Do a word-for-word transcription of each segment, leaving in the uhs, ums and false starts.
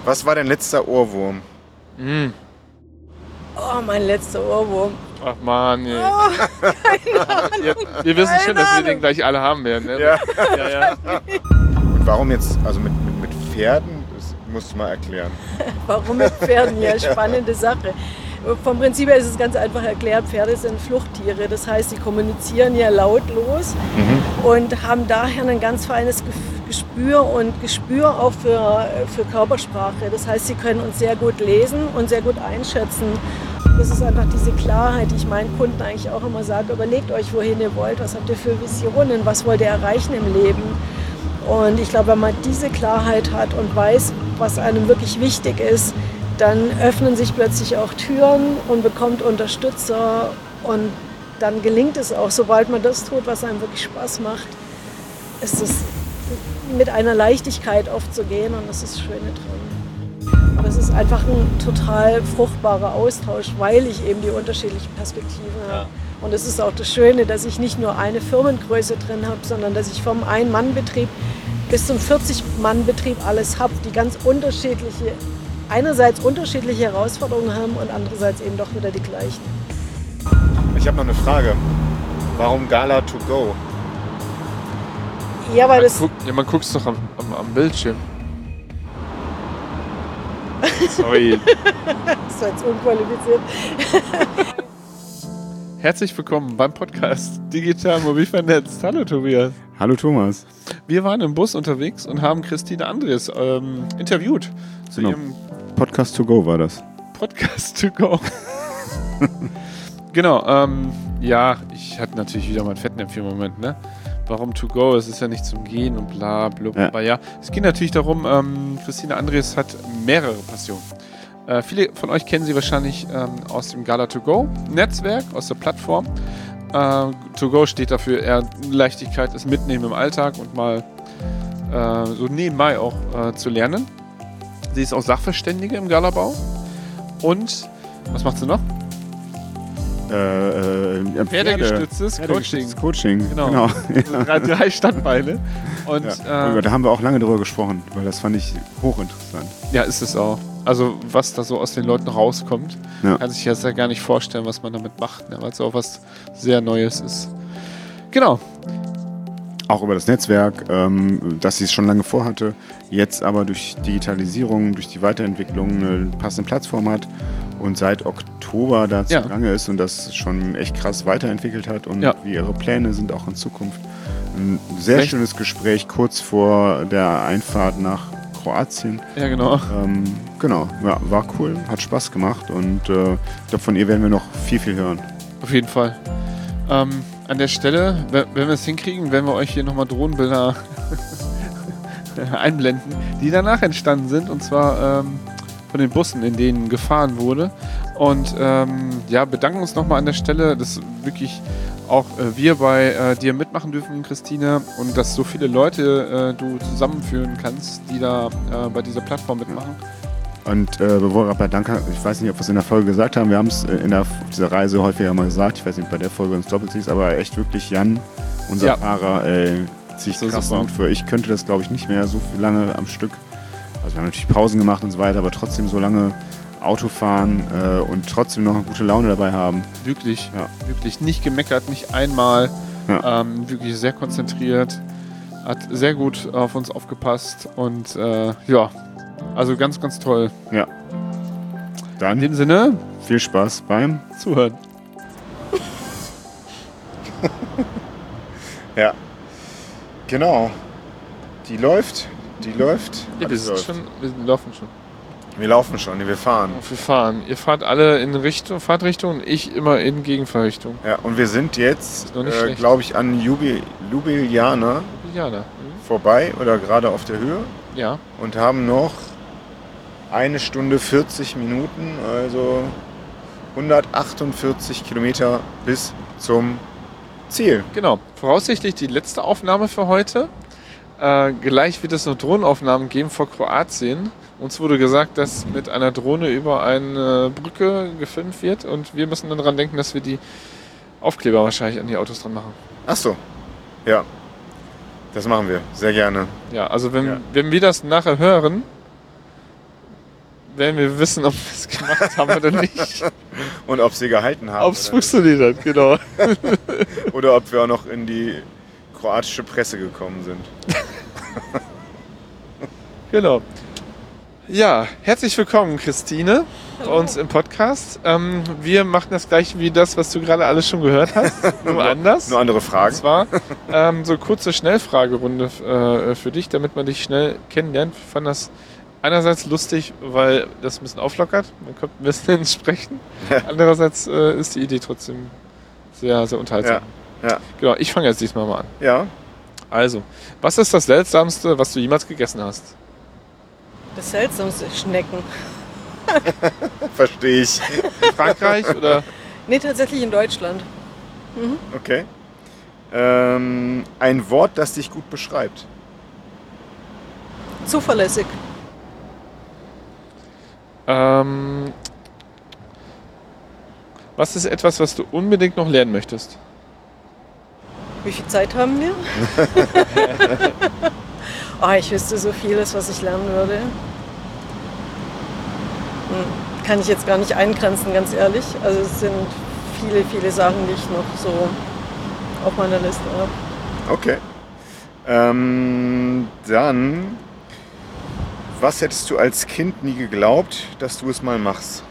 Was war dein letzter Ohrwurm? Mm. Oh, mein letzter Ohrwurm. Ach man, ey. Oh, keine Ahnung. Wir, wir wissen Keine schon, dass wir Ahnung. den gleich alle haben werden. Ne? Ja. Ja, ja. Und warum jetzt, also mit, mit, mit Pferden? Das musst du mal erklären. Warum mit Pferden? Ja, spannende Sache. Vom Prinzip her ist es ganz einfach erklärt, Pferde sind Fluchttiere. Das heißt, sie kommunizieren ja lautlos Mhm. und haben daher ein ganz feines Gef- Gespür und Gespür auch für, für Körpersprache. Das heißt, sie können uns sehr gut lesen und sehr gut einschätzen. Das ist einfach diese Klarheit, die ich meinen Kunden eigentlich auch immer sage. Überlegt euch, wohin ihr wollt, was habt ihr für Visionen, was wollt ihr erreichen im Leben. Und ich glaube, wenn man diese Klarheit hat und weiß, was einem wirklich wichtig ist, dann öffnen sich plötzlich auch Türen und bekommt Unterstützer. Und dann gelingt es auch, sobald man das tut, was einem wirklich Spaß macht, ist es mit einer Leichtigkeit oft zu gehen und das ist das Schöne dran. Und es ist einfach ein total fruchtbarer Austausch, weil ich eben die unterschiedlichen Perspektiven habe. Und es ist auch das Schöne, dass ich nicht nur eine Firmengröße drin habe, sondern dass ich vom Ein-Mann-Betrieb bis zum vierzig-Mann-Betrieb alles habe, die ganz unterschiedliche, einerseits unterschiedliche Herausforderungen haben und andererseits eben doch wieder die gleichen. Ich habe noch eine Frage. Warum Gala to go? Ja, weil Man, das, guckt, ja, man guckt es doch am, am, am Bildschirm. Sorry. das war jetzt unqualifiziert. Herzlich willkommen beim Podcast Digital Mobil Vernetzt. Hallo Tobias. Hallo Thomas. Wir waren im Bus unterwegs und haben Christine Andres ähm, interviewt zu Genau. ihrem Podcast to go war das. Podcast to go. Genau, ähm, ja, ich hatte natürlich wieder mal einen Fettnäpfchen-Moment, ne? Warum to go? Es ist ja nicht zum Gehen und bla, bla, bla. Ja. Aber ja, es geht natürlich darum, ähm, Christine Andres hat mehrere Passionen. Äh, viele von euch kennen sie wahrscheinlich ähm, aus dem Gala to go Netzwerk, aus der Plattform. Äh, to go steht dafür eher Leichtigkeit, das Mitnehmen im Alltag und mal äh, so nebenbei auch äh, zu lernen. Sie ist auch Sachverständige im Galabau. Und, was macht sie noch? Äh, äh, Pferdegestütztes Pferde- Coaching. Pferdegestütztes Coaching. Genau. genau. drei, drei Standbeine. Und Ja. äh, da haben wir auch lange drüber gesprochen, weil das fand ich hochinteressant. ja, ist es auch. Also was da so aus den Leuten rauskommt, Ja. kann sich jetzt ja gar nicht vorstellen, was man damit macht, ne? Weil es auch was sehr Neues ist. Genau. Auch über das Netzwerk, ähm, das sie es schon lange vorhatte, jetzt aber durch Digitalisierung, durch die Weiterentwicklung eine passende Plattform hat und seit Oktober da Ja. zugange ist und das schon echt krass weiterentwickelt hat und Ja. wie ihre Pläne sind auch in Zukunft. Ein sehr Echt? schönes Gespräch kurz vor der Einfahrt nach Kroatien. Ja, genau. Ähm, genau, ja, war cool, hat Spaß gemacht und äh, ich glaube, von ihr werden wir noch viel, viel hören. Auf jeden Fall. Ähm, an der Stelle, wenn wenn wir es hinkriegen, werden wir euch hier nochmal Drohnenbilder einblenden, die danach entstanden sind. Und zwar ähm, von den Bussen, in denen gefahren wurde. Und ähm, ja, bedanken uns nochmal an der Stelle, dass wirklich auch äh, wir bei äh, dir mitmachen dürfen, Christine, und dass so viele Leute äh, du zusammenführen kannst, die da äh, bei dieser Plattform mitmachen. Und äh, bevor wir bei Danke, ich weiß nicht, ob wir es in der Folge gesagt haben, wir haben es in der, auf dieser Reise häufiger mal gesagt, ich weiß nicht, bei der Folge uns doppelt siehst, aber echt wirklich Jan, unser Ja. Fahrer, äh, zieht So ist krass es auch. Hut für. Ich könnte das, glaube ich, nicht mehr so viel lange am Stück. Also wir haben natürlich Pausen gemacht und so weiter, aber trotzdem so lange Auto fahren äh, und trotzdem noch eine gute Laune dabei haben. Wirklich, Ja. wirklich nicht gemeckert, nicht einmal. Ja. Ähm, wirklich sehr konzentriert, hat sehr gut auf uns aufgepasst und äh, ja, also ganz, ganz toll. Ja. In Dann dem Sinne, viel Spaß beim zuhören. Ja. Genau. Die läuft. Die läuft. Ja, wir, Alles sind läuft. schon, wir laufen schon. Wir laufen schon, wir fahren. Wir fahren. Ihr fahrt alle in Richtung, Fahrtrichtung und ich immer in Gegenfahrrichtung. Ja, und wir sind jetzt, Ist noch nicht äh, schlecht. glaube ich, an Jubi- Ljubljana Ja, da. vorbei oder gerade auf der Höhe Ja. und haben noch eine Stunde vierzig Minuten, also hundertachtundvierzig Kilometer bis zum Ziel. Genau. Voraussichtlich die letzte Aufnahme für heute. Äh, gleich wird es noch Drohnenaufnahmen geben vor Kroatien. Uns wurde gesagt, dass mit einer Drohne über eine Brücke gefilmt wird und wir müssen dann daran denken, dass wir die Aufkleber wahrscheinlich an die Autos dran machen. Ach so, ja, das machen wir, sehr gerne. Ja, also wenn, Ja. wenn wir das nachher hören, werden wir wissen, ob wir es gemacht haben oder nicht. Und ob sie gehalten haben. Ob es funktioniert hat, genau. Oder ob wir auch noch in die kroatische Presse gekommen sind. Genau. Ja, herzlich willkommen, Christine, bei uns im Podcast. Ähm, wir machen das gleiche wie das, was du gerade alles schon gehört hast, nur anders. Nur andere Fragen. Und zwar ähm, so kurze Schnellfragerunde äh, für dich, damit man dich schnell kennenlernt. Ich fand das einerseits lustig, weil das ein bisschen auflockert. Man kommt ein bisschen ins Sprechen. Andererseits äh, ist die Idee trotzdem sehr, sehr unterhaltsam. Ja. Ja. Genau, ich fange jetzt diesmal mal an. Ja. Also, was ist das Seltsamste, was du jemals gegessen hast? Das Seltsamste, Schnecken. Verstehe ich. In Frankreich oder? Nee, tatsächlich in Deutschland. Mhm. Okay. Ähm, ein Wort, das dich gut beschreibt. Zuverlässig. Ähm, was ist etwas, was du unbedingt noch lernen möchtest? Wie viel Zeit haben wir? Oh, ich wüsste so vieles, was ich lernen würde. Hm, kann ich jetzt gar nicht eingrenzen, ganz ehrlich. Also es sind viele, viele Sachen, die ich noch so auf meiner Liste habe. Okay. Ähm, dann, was hättest du als Kind nie geglaubt, dass du es mal machst?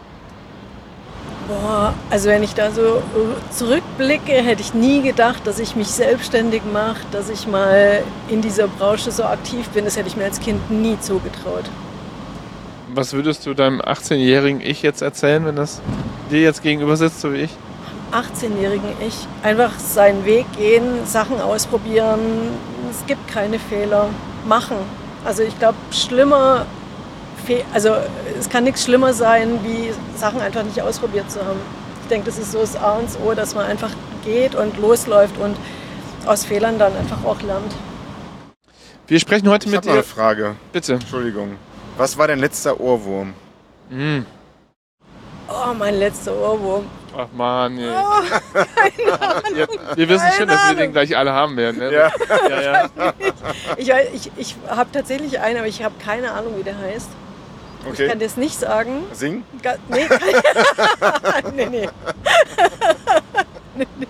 Boah, also wenn ich da so zurückblicke, hätte ich nie gedacht, dass ich mich selbstständig mache, dass ich mal in dieser Branche so aktiv bin. Das hätte ich mir als Kind nie zugetraut. Was würdest du deinem achtzehnjährigen Ich jetzt erzählen, wenn das dir jetzt gegenüber sitzt, so wie ich? achtzehnjährigen Ich. Einfach seinen Weg gehen, Sachen ausprobieren. Es gibt keine Fehler. Machen. Also ich glaube, schlimmer, also es kann nichts schlimmer sein, wie Sachen einfach nicht ausprobiert zu haben. Ich denke, das ist so das A und das O, dass man einfach geht und losläuft und aus Fehlern dann einfach auch lernt. Wir sprechen heute Ich mit habe noch eine dir. Frage. Bitte. Entschuldigung. Was war dein letzter Ohrwurm? Mm. Oh, mein letzter Ohrwurm. Ach man, ey. Oh, keine Ahnung. Ja, wir wissen Keine schon, dass wir Ahnung. den gleich alle haben werden. Ne? Ja. Ja, ja. Ich, weiß- ich, ich habe tatsächlich einen, aber ich habe keine Ahnung, wie der heißt. Ich kann Okay. das nicht sagen. Sing? Ga- Nee, nee, nee. nee, nee.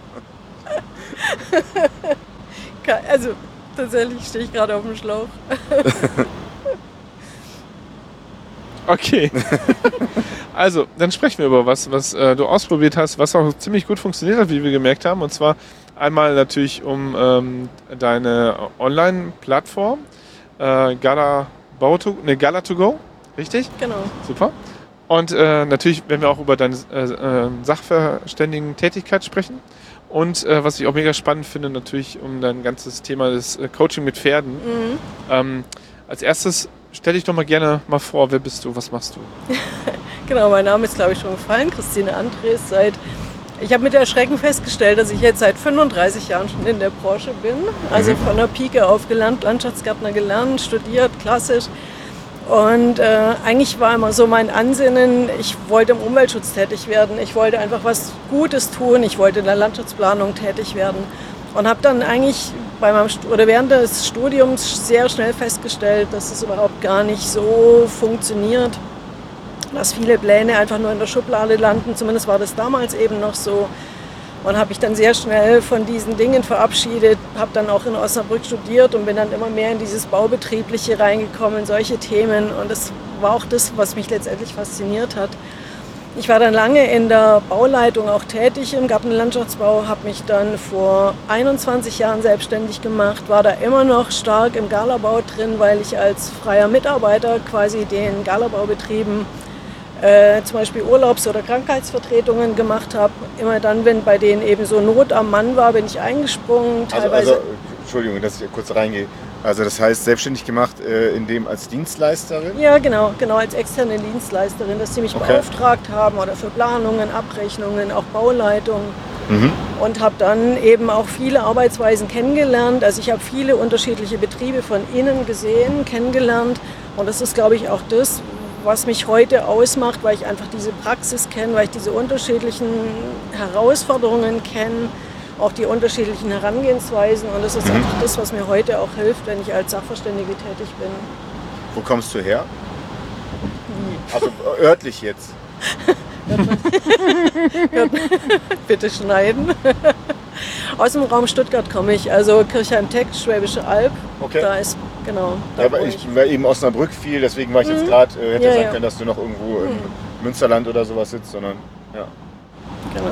Ka- Also, tatsächlich stehe ich gerade auf dem Schlauch. Okay. Also, dann sprechen wir über was, was äh, du ausprobiert hast, was auch ziemlich gut funktioniert hat, wie wir gemerkt haben. Und zwar einmal natürlich um ähm, deine Online-Plattform, äh, Gala, to, ne, Gala to go, richtig? Genau. Super. Und äh, natürlich werden wir auch über deine äh, äh, Sachverständigen-Tätigkeit sprechen. Und äh, was ich auch mega spannend finde, natürlich um dein ganzes Thema des äh, Coaching mit Pferden. Mhm. Ähm, als erstes stell dich doch mal gerne mal vor, wer bist du, was machst du? Genau, mein Name ist, glaube ich, schon gefallen. Christine Andres. Seit, ich habe mit Erschrecken festgestellt, dass ich jetzt seit fünfunddreißig Jahren schon in der Branche bin. Also von der Pike auf gelernt, Landschaftsgärtner gelernt, studiert, klassisch. Und äh, eigentlich war immer so mein Ansinnen, ich wollte im Umweltschutz tätig werden. Ich wollte einfach was Gutes tun. Ich wollte in der Landschaftsplanung tätig werden. Und habe dann eigentlich bei meinem Stu- oder während des Studiums sehr schnell festgestellt, dass es überhaupt gar nicht so funktioniert, dass viele Pläne einfach nur in der Schublade landen. Zumindest war das damals eben noch so. Und habe mich dann sehr schnell von diesen Dingen verabschiedet, habe dann auch in Osnabrück studiert und bin dann immer mehr in dieses Baubetriebliche reingekommen, solche Themen. Und das war auch das, was mich letztendlich fasziniert hat. Ich war dann lange in der Bauleitung auch tätig im Gartenlandschaftsbau, habe mich dann vor einundzwanzig Jahren selbstständig gemacht, war da immer noch stark im Galabau drin, weil ich als freier Mitarbeiter quasi den Galabaubetrieben äh, zum Beispiel Urlaubs- oder Krankheitsvertretungen gemacht habe. Immer dann, wenn bei denen eben so Not am Mann war, bin ich eingesprungen. Also, Teilweise also, Entschuldigung, dass ich kurz reingehe. Also das heißt, selbstständig gemacht äh, in dem als Dienstleisterin? Ja, genau, genau, als externe Dienstleisterin, dass sie mich Okay. beauftragt haben oder für Planungen, Abrechnungen, auch Bauleitung. Mhm. Und habe dann eben auch viele Arbeitsweisen kennengelernt. Also ich habe viele unterschiedliche Betriebe von innen gesehen, kennengelernt. Und das ist, glaube ich, auch das, was mich heute ausmacht, weil ich einfach diese Praxis kenne, weil ich diese unterschiedlichen Herausforderungen kenne, auch die unterschiedlichen Herangehensweisen. Und das ist Mhm. einfach das, was mir heute auch hilft, wenn ich als Sachverständige tätig bin. Wo kommst du her? Also örtlich jetzt. Bitte schneiden. Aus dem Raum Stuttgart komme ich, also Kirchheim-Teck, Schwäbische Alb. Okay. Da ist, genau. Da Ja, weil ich weil eben Osnabrück fiel, deswegen war ich jetzt gerade, äh, hätte Ja, sagen ja. können, dass du noch irgendwo im Münsterland oder sowas sitzt, sondern ja. Genau.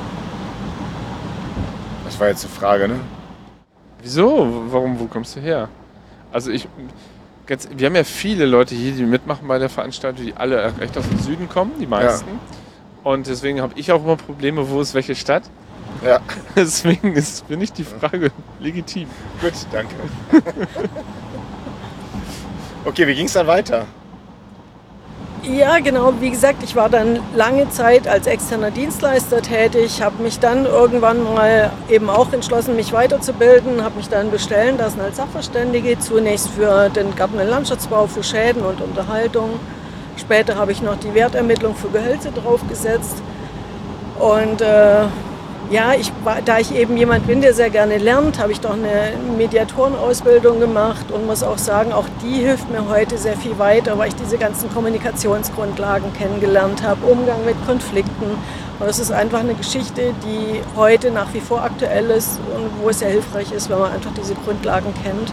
Das war jetzt die Frage, ne? Wieso? Warum, wo kommst du her? Also ich, ganz, wir haben ja viele Leute hier, die mitmachen bei der Veranstaltung, die alle recht aus dem Süden kommen, die meisten. Und deswegen habe ich auch immer Probleme, wo ist welche Stadt. Ja. Deswegen ist, finde ich die Frage legitim. Gut, danke. Okay, wie ging es dann weiter? Ja, genau. Wie gesagt, ich war dann lange Zeit als externer Dienstleister tätig, habe mich dann irgendwann mal eben auch entschlossen, mich weiterzubilden, habe mich dann bestellen lassen als Sachverständige, zunächst für den Garten- und Landschaftsbau, für Schäden und Unterhaltung. Später habe ich noch die Wertermittlung für Gehölze draufgesetzt. Und äh, ja, ich, da ich eben jemand bin, der sehr gerne lernt, habe ich doch eine Mediatorenausbildung gemacht und muss auch sagen, auch die hilft mir heute sehr viel weiter, weil ich diese ganzen Kommunikationsgrundlagen kennengelernt habe, Umgang mit Konflikten. Und das ist einfach eine Geschichte, die heute nach wie vor aktuell ist und wo es sehr hilfreich ist, wenn man einfach diese Grundlagen kennt.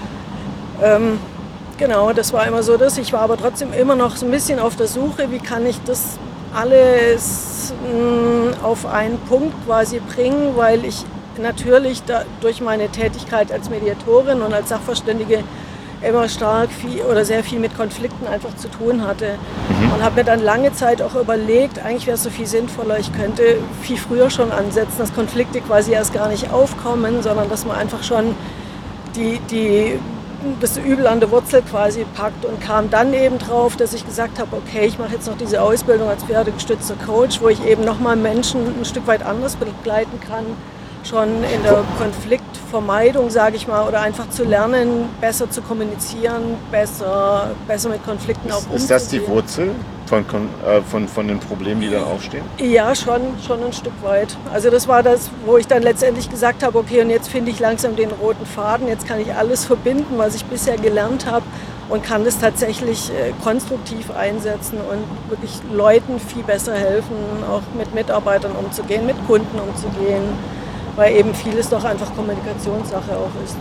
Ähm, genau, das war immer so das. Ich war aber trotzdem immer noch so ein bisschen auf der Suche, wie kann ich das alles mh, auf einen Punkt quasi bringen, weil ich natürlich da, durch meine Tätigkeit als Mediatorin und als Sachverständige immer stark viel oder sehr viel mit Konflikten einfach zu tun hatte. Mhm. Und habe mir dann lange Zeit auch überlegt, eigentlich wäre es so viel sinnvoller, ich könnte viel früher schon ansetzen, dass Konflikte quasi erst gar nicht aufkommen, sondern dass man einfach schon die, die das Übel an der Wurzel quasi packt und kam dann eben drauf, dass ich gesagt habe, okay, ich mache jetzt noch diese Ausbildung als pferdegestützter Coach, wo ich eben nochmal Menschen ein Stück weit anders begleiten kann, schon in der Konfliktvermeidung, sage ich mal, oder einfach zu lernen, besser zu kommunizieren, besser, besser mit Konflikten auch umzugehen. Ist das die Wurzel von, äh, von, von den Problemen, die dann aufstehen? Ja, schon, schon ein Stück weit. Also das war das, wo ich dann letztendlich gesagt habe, okay, und jetzt finde ich langsam den roten Faden, jetzt kann ich alles verbinden, was ich bisher gelernt habe und kann das tatsächlich äh, konstruktiv einsetzen und wirklich Leuten viel besser helfen, auch mit Mitarbeitern umzugehen, mit Kunden umzugehen, weil eben vieles doch einfach Kommunikationssache auch ist.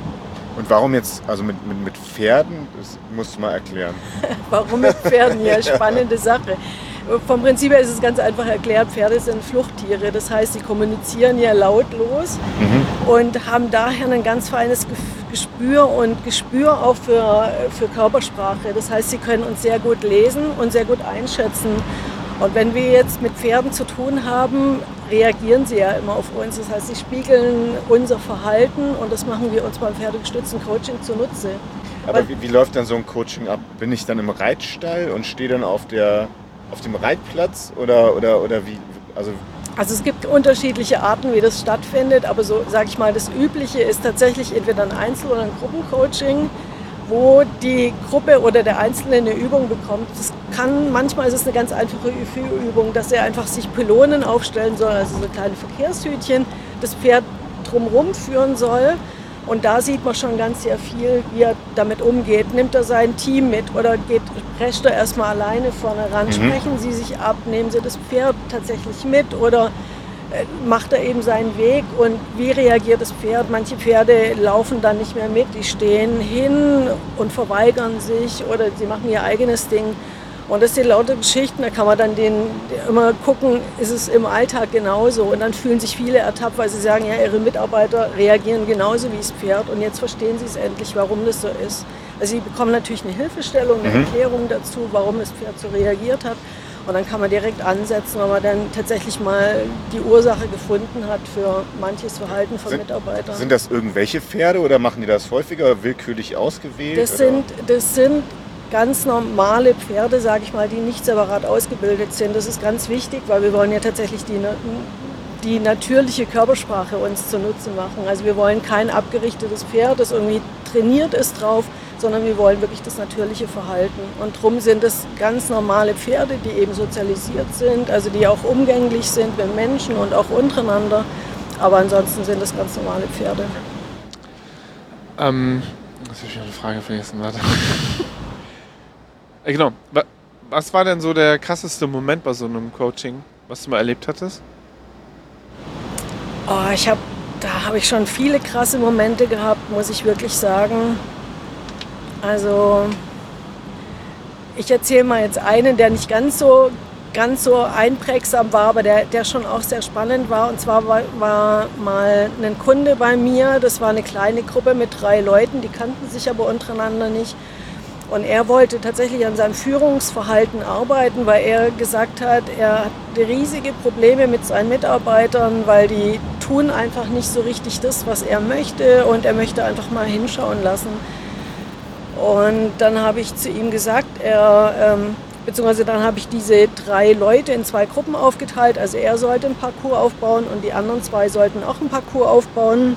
Und warum jetzt, also mit, mit, mit Pferden, das musst du mal erklären. Warum mit Pferden? Ja, spannende Sache. Vom Prinzip her ist es ganz einfach erklärt, Pferde sind Fluchttiere, das heißt, sie kommunizieren ja lautlos mhm. und haben daher ein ganz feines Gespür und Gespür auch für, für Körpersprache. Das heißt, sie können uns sehr gut lesen und sehr gut einschätzen. Und wenn wir jetzt mit Pferden zu tun haben, reagieren sie ja immer auf uns. Das heißt, sie spiegeln unser Verhalten und das machen wir uns beim pferdegestützten Coaching zunutze. Aber wie, wie läuft dann so ein Coaching ab? Bin ich dann im Reitstall und stehe dann auf, der, auf dem Reitplatz oder, oder, oder wie? Also, also es gibt unterschiedliche Arten, wie das stattfindet, aber so sage ich mal, das Übliche ist tatsächlich entweder ein Einzel- oder ein Gruppencoaching, wo die Gruppe oder der Einzelne eine Übung bekommt. Das kann, manchmal ist es eine ganz einfache Übung, dass er einfach sich Pylonen aufstellen soll, also so kleine Verkehrshütchen, das Pferd drumherum führen soll. Und da sieht man schon ganz sehr viel, wie er damit umgeht. Nimmt er sein Team mit oder geht, prescht er erstmal alleine vorne ran? Mhm. Sprechen sie sich ab, nehmen sie das Pferd tatsächlich mit oder macht er eben seinen Weg und wie reagiert das Pferd? Manche Pferde laufen dann nicht mehr mit, die stehen hin und verweigern sich oder sie machen ihr eigenes Ding. Und das sind lauter Geschichten, da kann man dann den, immer gucken, ist es im Alltag genauso. Und dann fühlen sich viele ertappt, weil sie sagen, ja, ihre Mitarbeiter reagieren genauso wie das Pferd und jetzt verstehen sie es endlich, warum das so ist. Also sie bekommen natürlich eine Hilfestellung, eine mhm. Erklärung dazu, warum das Pferd so reagiert hat. Und dann kann man direkt ansetzen, wenn man dann tatsächlich mal die Ursache gefunden hat für manches Verhalten von sind, Mitarbeitern. Sind das irgendwelche Pferde oder machen die das häufiger willkürlich ausgewählt? Das sind, das sind ganz normale Pferde, sage ich mal, die nicht separat ausgebildet sind. Das ist ganz wichtig, weil wir wollen ja tatsächlich die, die natürliche Körpersprache uns zunutze machen. Also wir wollen kein abgerichtetes Pferd, das irgendwie trainiert ist drauf, sondern wir wollen wirklich das natürliche Verhalten. Und darum sind es ganz normale Pferde, die eben sozialisiert sind, also die auch umgänglich sind mit Menschen und auch untereinander. Aber ansonsten sind es ganz normale Pferde. Ähm, das habe ich eine Frage vergessen, warte. äh, genau. Was war denn so der krasseste Moment bei so einem Coaching, was du mal erlebt hattest? Oh, ich habe, da habe ich schon viele krasse Momente gehabt, muss ich wirklich sagen. Also ich erzähle mal jetzt einen, der nicht ganz so, ganz so einprägsam war, aber der, der schon auch sehr spannend war. Und zwar war, war mal ein Kunde bei mir, das war eine kleine Gruppe mit drei Leuten, die kannten sich aber untereinander nicht. Und er wollte tatsächlich an seinem Führungsverhalten arbeiten, weil er gesagt hat, er hat riesige Probleme mit seinen Mitarbeitern, weil die tun einfach nicht so richtig das, was er möchte, und er möchte einfach mal hinschauen lassen. Und dann habe ich zu ihm gesagt, er, ähm, beziehungsweise dann habe ich diese drei Leute in zwei Gruppen aufgeteilt. Also er sollte ein Parcours aufbauen und die anderen zwei sollten auch ein Parcours aufbauen.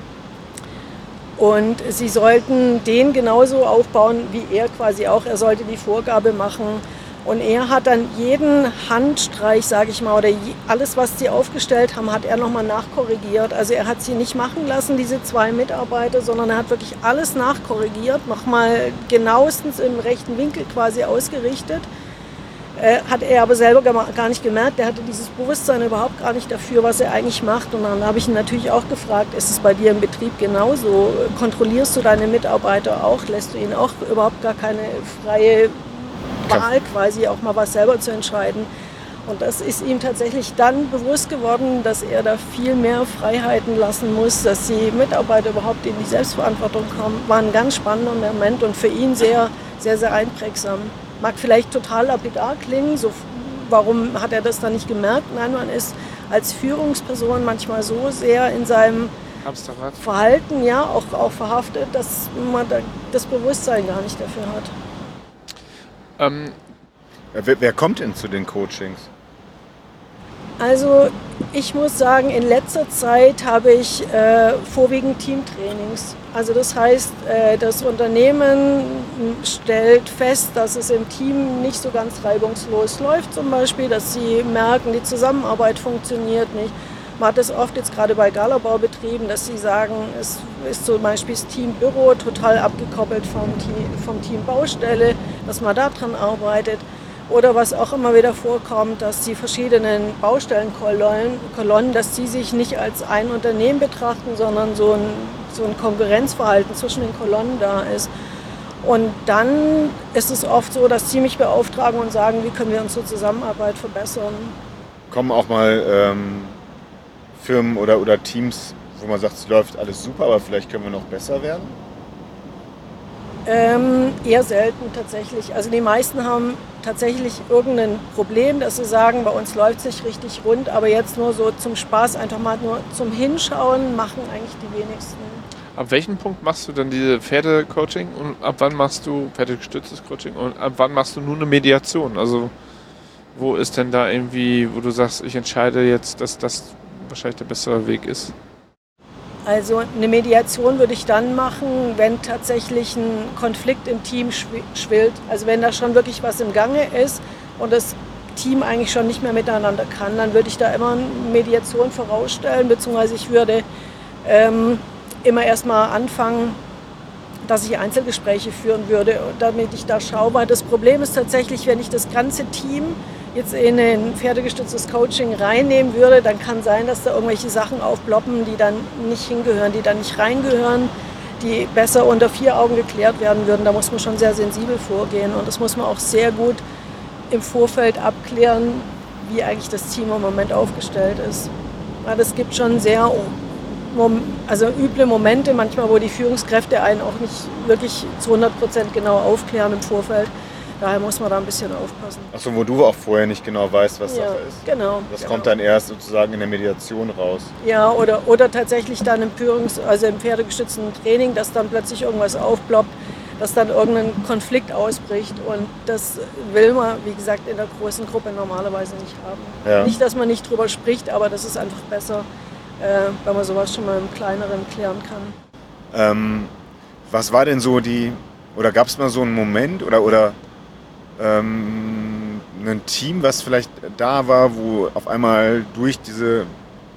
Und sie sollten den genauso aufbauen wie er quasi auch. Er sollte die Vorgabe machen. Und er hat dann jeden Handstreich, sage ich mal, oder alles, was sie aufgestellt haben, hat er nochmal nachkorrigiert. Also er hat sie nicht machen lassen, diese zwei Mitarbeiter, sondern er hat wirklich alles nachkorrigiert, nochmal genauestens im rechten Winkel quasi ausgerichtet. Äh, hat er aber selber gar nicht gemerkt. Er hatte dieses Bewusstsein überhaupt gar nicht dafür, was er eigentlich macht. Und dann habe ich ihn natürlich auch gefragt, ist es bei dir im Betrieb genauso? Kontrollierst du deine Mitarbeiter auch? Lässt du ihnen auch überhaupt gar keine freie Wahl, quasi auch mal was selber zu entscheiden? Und das ist ihm tatsächlich dann bewusst geworden, dass er da viel mehr Freiheiten lassen muss, dass die Mitarbeiter überhaupt in die Selbstverantwortung kommen. War ein ganz spannender Moment und für ihn sehr, sehr, sehr einprägsam. Mag vielleicht total lapidar klingen, so, warum hat er das dann nicht gemerkt? Nein, man ist als Führungsperson manchmal so sehr in seinem Hamsterrad. Verhalten ja, auch, auch verhaftet, dass man da das Bewusstsein gar nicht dafür hat. Ähm, wer, wer kommt denn zu den Coachings? Also ich muss sagen, in letzter Zeit habe ich äh, vorwiegend Teamtrainings. Also das heißt, äh, das Unternehmen stellt fest, dass es im Team nicht so ganz reibungslos läuft zum Beispiel, dass sie merken, die Zusammenarbeit funktioniert nicht. Man hat das oft jetzt gerade bei Galabaubetrieben, dass sie sagen, es ist zum Beispiel das Team Büro total abgekoppelt vom Team, vom Team Baustelle, dass man daran arbeitet. Oder was auch immer wieder vorkommt, dass die verschiedenen Baustellenkolonnen, Kolonnen, dass die sich nicht als ein Unternehmen betrachten, sondern so ein, so ein Konkurrenzverhalten zwischen den Kolonnen da ist. Und dann ist es oft so, dass sie mich beauftragen und sagen, wie können wir unsere Zusammenarbeit verbessern. Kommen auch mal ähm, Firmen oder, oder Teams, wo man sagt, es läuft alles super, aber vielleicht können wir noch besser werden? Ähm, eher selten tatsächlich. Also die meisten haben tatsächlich irgendein Problem, dass sie sagen, bei uns läuft es nicht richtig rund, aber jetzt nur so zum Spaß, einfach mal nur zum Hinschauen, machen eigentlich die wenigsten. Ab welchem Punkt machst du dann diese Pferdecoaching und ab wann machst du pferdegestütztes Coaching und ab wann machst du nur eine Mediation? Also wo ist denn da irgendwie, wo du sagst, ich entscheide jetzt, dass das wahrscheinlich der bessere Weg ist? Also eine Mediation würde ich dann machen, wenn tatsächlich ein Konflikt im Team schwillt. Also wenn da schon wirklich was im Gange ist und das Team eigentlich schon nicht mehr miteinander kann, dann würde ich da immer eine Mediation vorausstellen, beziehungsweise ich würde ähm, immer erstmal anfangen, dass ich Einzelgespräche führen würde, damit ich da schaue. Weil das Problem ist tatsächlich, wenn ich das ganze Team jetzt in ein pferdegestütztes Coaching reinnehmen würde, dann kann sein, dass da irgendwelche Sachen aufploppen, die dann nicht hingehören, die dann nicht reingehören, die besser unter vier Augen geklärt werden würden. Da muss man schon sehr sensibel vorgehen und das muss man auch sehr gut im Vorfeld abklären, wie eigentlich das Team im Moment aufgestellt ist. Ja, das gibt schon sehr also üble Momente manchmal, wo die Führungskräfte einen auch nicht wirklich zu hundert Prozent genau aufklären im Vorfeld. Daher muss man da ein bisschen aufpassen. Achso, wo du auch vorher nicht genau weißt, was ja, Sache ist. Genau. Das genau. kommt dann erst sozusagen in der Mediation raus. Ja, oder, oder tatsächlich dann im Führungs-, also im pferdegestützten Training, dass dann plötzlich irgendwas aufploppt, dass dann irgendein Konflikt ausbricht. Und das will man, wie gesagt, in der großen Gruppe normalerweise nicht haben. Ja. Nicht, dass man nicht drüber spricht, aber das ist einfach besser, äh, wenn man sowas schon mal im Kleineren klären kann. Ähm, was war denn so die, oder gab es mal so einen Moment oder, oder ähm, ein Team, was vielleicht da war, wo auf einmal durch diese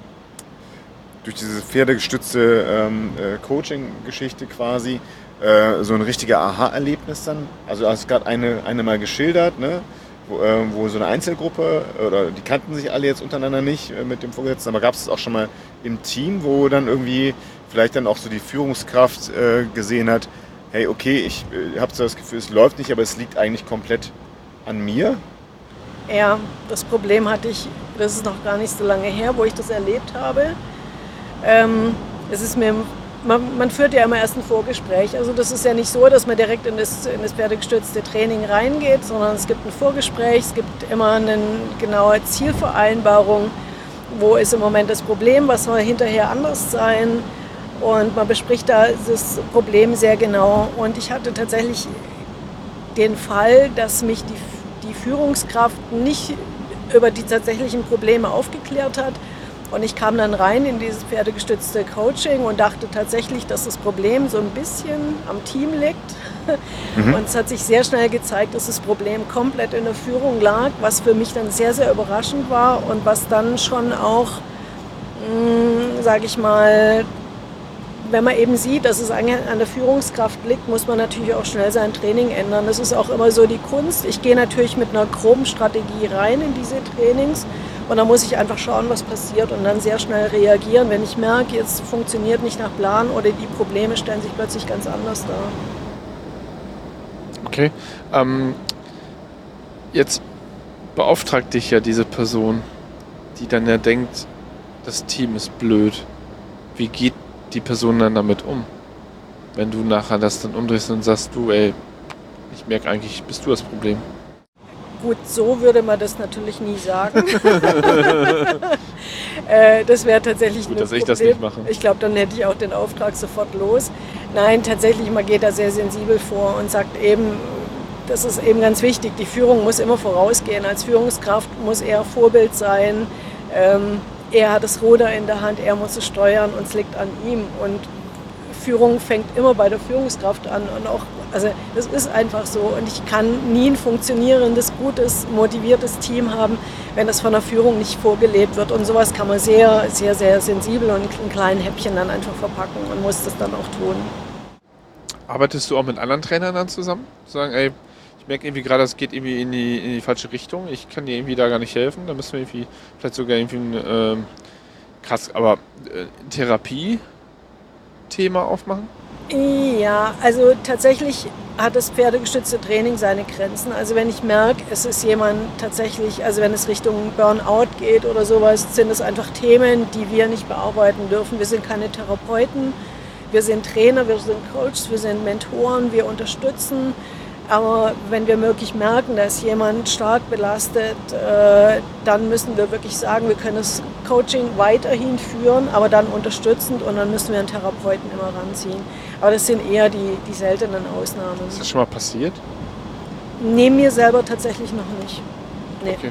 durch diese pferdegestützte ähm, äh, Coaching-Geschichte quasi äh, so ein richtiger Aha-Erlebnis dann? Also du hast gerade eine, eine mal geschildert, ne? wo, äh, wo so eine Einzelgruppe, oder die kannten sich alle jetzt untereinander nicht äh, mit dem Vorgesetzten, aber gab es auch schon mal im Team, wo dann irgendwie vielleicht dann auch so die Führungskraft äh, gesehen hat, hey, okay, ich äh, habe so das Gefühl, es läuft nicht, aber es liegt eigentlich komplett an mir? Ja, das Problem hatte ich, das ist noch gar nicht so lange her, wo ich das erlebt habe. Ähm, es ist mir, man, man führt ja immer erst ein Vorgespräch. Also das ist ja nicht so, dass man direkt in das, in das pferdegestützte Training reingeht, sondern es gibt ein Vorgespräch, es gibt immer eine genaue Zielvereinbarung, wo ist im Moment das Problem, was soll hinterher anders sein. Und man bespricht da das Problem sehr genau. Und ich hatte tatsächlich den Fall, dass mich die die Führungskraft nicht über die tatsächlichen Probleme aufgeklärt hat. Und ich kam dann rein in dieses pferdegestützte Coaching und dachte tatsächlich, dass das Problem so ein bisschen am Team liegt. Mhm. Und es hat sich sehr schnell gezeigt, dass das Problem komplett in der Führung lag, was für mich dann sehr, sehr überraschend war und was dann schon auch, sage ich mal, wenn man eben sieht, dass es an der Führungskraft liegt, muss man natürlich auch schnell sein Training ändern. Das ist auch immer so die Kunst. Ich gehe natürlich mit einer groben Strategie rein in diese Trainings und dann muss ich einfach schauen, was passiert und dann sehr schnell reagieren, wenn ich merke, jetzt funktioniert nicht nach Plan oder die Probleme stellen sich plötzlich ganz anders dar. Okay. Ähm, jetzt beauftragt dich ja diese Person, die dann ja denkt, das Team ist blöd. Wie geht die Person dann damit um? Wenn du nachher das dann umdrehst und sagst, du, ey, ich merke eigentlich, bist du das Problem. Gut, so würde man das natürlich nie sagen. äh, das wäre tatsächlich Gut, dass ein ich Problem. das nicht mache. Ich glaube, dann hätte ich auch den Auftrag sofort los. Nein, tatsächlich, man geht da sehr sensibel vor und sagt eben, das ist eben ganz wichtig, die Führung muss immer vorausgehen. Als Führungskraft muss er Vorbild sein. Ähm, Er hat das Ruder in der Hand, er muss es steuern und es liegt an ihm. Und Führung fängt immer bei der Führungskraft an. Und auch, also das ist einfach so. Und ich kann nie ein funktionierendes, gutes, motiviertes Team haben, wenn das von der Führung nicht vorgelebt wird. Und sowas kann man sehr, sehr, sehr sensibel und in kleinen Häppchen dann einfach verpacken und muss das dann auch tun. Arbeitest du auch mit anderen Trainern dann zusammen? Sagen, ey, ich merke irgendwie gerade, es geht irgendwie in die, in die falsche Richtung. Ich kann dir irgendwie da gar nicht helfen. Da müssen wir irgendwie vielleicht sogar irgendwie ein ähm, krass, aber äh, Therapie-Thema aufmachen? Ja, also tatsächlich hat das pferdegestützte Training seine Grenzen. Also wenn ich merke, es ist jemand tatsächlich, also wenn es Richtung Burnout geht oder sowas, sind es einfach Themen, die wir nicht bearbeiten dürfen. Wir sind keine Therapeuten, wir sind Trainer, wir sind Coaches, wir sind Mentoren, wir unterstützen. Aber wenn wir wirklich merken, da ist jemand stark belastet, äh, dann müssen wir wirklich sagen, wir können das Coaching weiterhin führen, aber dann unterstützend und dann müssen wir einen Therapeuten immer ranziehen. Aber das sind eher die, die seltenen Ausnahmen. Ist das schon mal passiert? Neben mir selber tatsächlich noch nicht. Nee. Okay.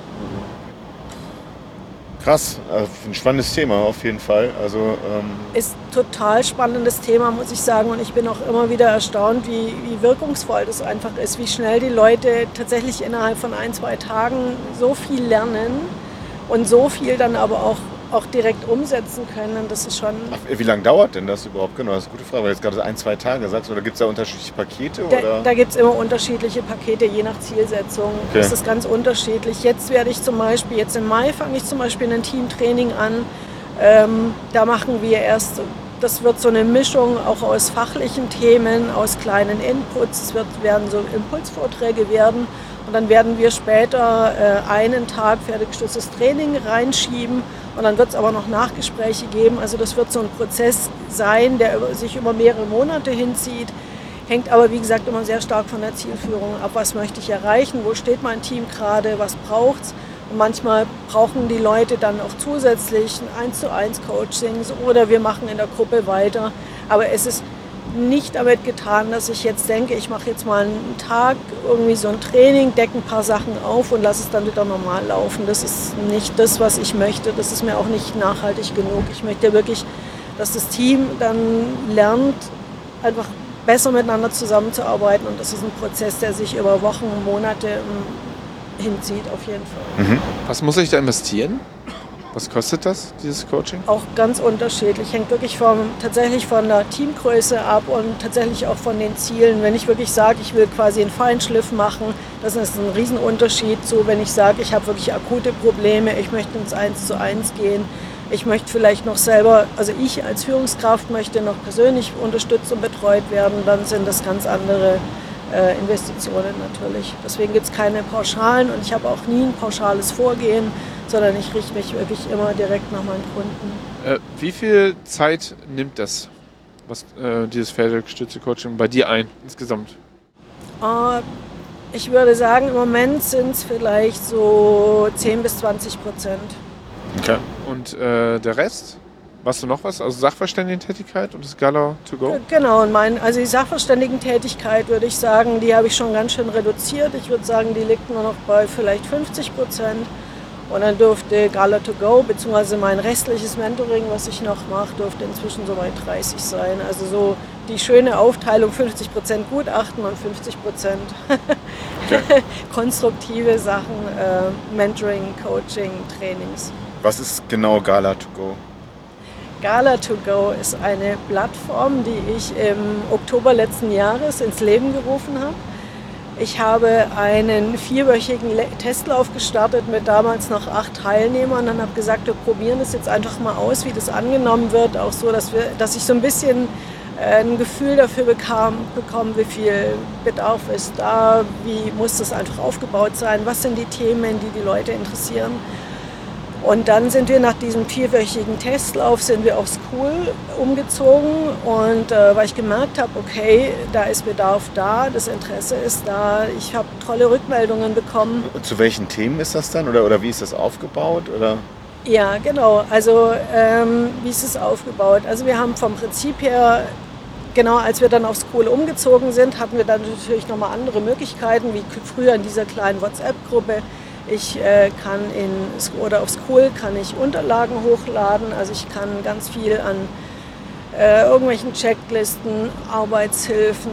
Krass, also ein spannendes Thema auf jeden Fall. Also, ähm ist ein total spannendes Thema, muss ich sagen. Und ich bin auch immer wieder erstaunt, wie, wie wirkungsvoll das einfach ist, wie schnell die Leute tatsächlich innerhalb von ein, zwei Tagen so viel lernen und so viel dann aber auch, auch direkt umsetzen können. Das ist schon... Ach, wie lange dauert denn das überhaupt? Genau, das ist eine gute Frage, weil du jetzt gerade ein, zwei Tage sagst. Oder gibt es da unterschiedliche Pakete? Da, oder? da gibt es immer unterschiedliche Pakete, je nach Zielsetzung. Okay. Das ist ganz unterschiedlich. Jetzt werde ich zum Beispiel, jetzt im Mai fange ich zum Beispiel ein Teamtraining an. Ähm, da machen wir erst, das wird so eine Mischung auch aus fachlichen Themen, aus kleinen Inputs. Es wird, werden so Impulsvorträge werden. Und dann werden wir später äh, einen Tag pferdegestütztes Training reinschieben. Und dann wird es aber noch Nachgespräche geben. Also das wird so ein Prozess sein, der über, sich über mehrere Monate hinzieht. Hängt aber, wie gesagt, immer sehr stark von der Zielführung ab. Was möchte ich erreichen? Wo steht mein Team gerade? Was braucht es? Und manchmal brauchen die Leute dann auch zusätzlich ein eins zu eins Coachings oder wir machen in der Gruppe weiter. Aber es ist nicht damit getan, dass ich jetzt denke, ich mache jetzt mal einen Tag irgendwie so ein Training, decke ein paar Sachen auf und lasse es dann wieder normal laufen. Das ist nicht das, was ich möchte. Das ist mir auch nicht nachhaltig genug. Ich möchte wirklich, dass das Team dann lernt, einfach besser miteinander zusammenzuarbeiten. Und das ist ein Prozess, der sich über Wochen, Monate hinzieht, auf jeden Fall. Mhm. Was muss ich da investieren? Was kostet das, dieses Coaching? Auch ganz unterschiedlich. Hängt wirklich vom, tatsächlich von der Teamgröße ab und tatsächlich auch von den Zielen. Wenn ich wirklich sage, ich will quasi einen Feinschliff machen, das ist ein Riesenunterschied zu, wenn ich sage, ich habe wirklich akute Probleme, ich möchte ins Eins zu eins gehen. Ich möchte vielleicht noch selber, also ich als Führungskraft möchte noch persönlich unterstützt und betreut werden, dann sind das ganz andere äh, Investitionen natürlich. Deswegen gibt es keine Pauschalen und ich habe auch nie ein pauschales Vorgehen, sondern ich richte mich wirklich immer direkt nach meinen Kunden. Äh, wie viel Zeit nimmt das, was äh, dieses pferdegestützte Coaching bei dir ein insgesamt? Äh, ich würde sagen, im Moment sind es vielleicht so zehn bis zwanzig Prozent. Okay. Und äh, der Rest? Machst du noch was? Also Sachverständigentätigkeit und das Gala to go? Genau, und mein, also die Sachverständigentätigkeit würde ich sagen, die habe ich schon ganz schön reduziert. Ich würde sagen, die liegt nur noch bei vielleicht fünfzig Prozent. Und dann dürfte Gala to go, beziehungsweise mein restliches Mentoring, was ich noch mache, dürfte inzwischen so bei dreißig sein. Also so die schöne Aufteilung, fünfzig Prozent Gutachten und fünfzig Prozent okay. konstruktive Sachen, äh, Mentoring, Coaching, Trainings. Was ist genau Gala to go? Gala to go ist eine Plattform, die ich im Oktober letzten Jahres ins Leben gerufen habe. Ich habe einen vierwöchigen Testlauf gestartet mit damals noch acht Teilnehmern und habe gesagt, wir probieren das jetzt einfach mal aus, wie das angenommen wird. Auch so, dass, wir, dass ich so ein bisschen ein Gefühl dafür bekam, bekomme, wie viel Bedarf ist da, wie muss das einfach aufgebaut sein, was sind die Themen, die die Leute interessieren. Und dann sind wir nach diesem vierwöchigen Testlauf sind wir aufs School umgezogen und äh, weil ich gemerkt habe, okay, da ist Bedarf da, das Interesse ist da, ich habe tolle Rückmeldungen bekommen. Zu welchen Themen ist das dann oder, oder wie ist das aufgebaut? Oder? Ja, genau, also ähm, wie ist es aufgebaut? Also wir haben vom Prinzip her, genau als wir dann aufs School umgezogen sind, hatten wir dann natürlich nochmal andere Möglichkeiten, wie früher in dieser kleinen WhatsApp-Gruppe. Ich äh, kann in, oder auf School kann ich Unterlagen hochladen, also ich kann ganz viel an äh, irgendwelchen Checklisten, Arbeitshilfen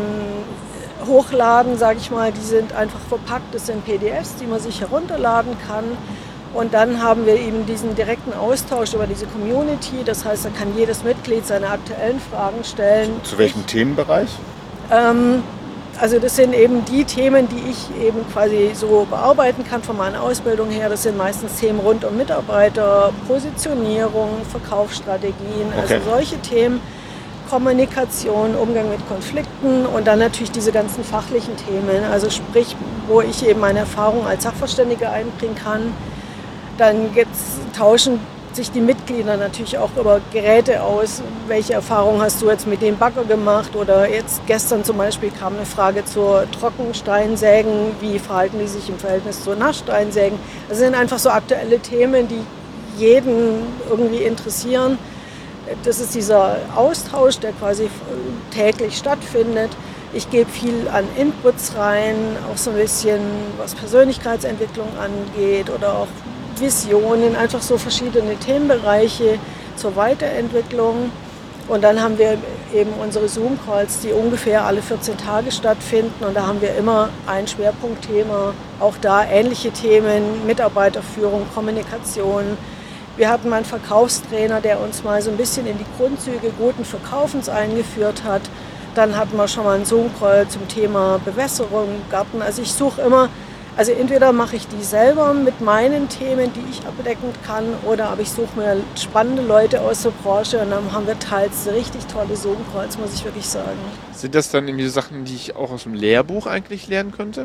hochladen, sage ich mal. Die sind einfach verpackt, das sind P D Fs, die man sich herunterladen kann. Und dann haben wir eben diesen direkten Austausch über diese Community, das heißt, da kann jedes Mitglied seine aktuellen Fragen stellen. Zu welchem ich, Themenbereich? Ähm, Also das sind eben die Themen, die ich eben quasi so bearbeiten kann von meiner Ausbildung her. Das sind meistens Themen rund um Mitarbeiter, Positionierung, Verkaufsstrategien, also okay. solche Themen, Kommunikation, Umgang mit Konflikten und dann natürlich diese ganzen fachlichen Themen, also sprich, wo ich eben meine Erfahrung als Sachverständige einbringen kann. Dann gibt's, tauschen sich die Mitglieder natürlich auch über Geräte aus. Welche Erfahrung hast du jetzt mit dem Bagger gemacht? Oder jetzt gestern zum Beispiel kam eine Frage zur Trockensteinsägen. Wie verhalten die sich im Verhältnis zu Nasssteinsägen? Das sind einfach so aktuelle Themen, die jeden irgendwie interessieren. Das ist dieser Austausch, der quasi täglich stattfindet. Ich gebe viel an Inputs rein, auch so ein bisschen was Persönlichkeitsentwicklung angeht oder auch Visionen, einfach so verschiedene Themenbereiche zur Weiterentwicklung. Und dann haben wir eben unsere Zoom-Calls, die ungefähr alle vierzehn Tage stattfinden. Und da haben wir immer ein Schwerpunktthema, auch da ähnliche Themen, Mitarbeiterführung, Kommunikation. Wir hatten mal einen Verkaufstrainer, der uns mal so ein bisschen in die Grundzüge guten Verkaufens eingeführt hat. Dann hatten wir schon mal einen Zoom-Call zum Thema Bewässerung, Garten. Also ich suche immer, also entweder mache ich die selber mit meinen Themen, die ich abdecken kann, oder aber ich suche mir spannende Leute aus der Branche und dann haben wir teils richtig tolle Zoom-Calls, muss ich wirklich sagen. Sind das dann irgendwie Sachen, die ich auch aus dem Lehrbuch eigentlich lernen könnte?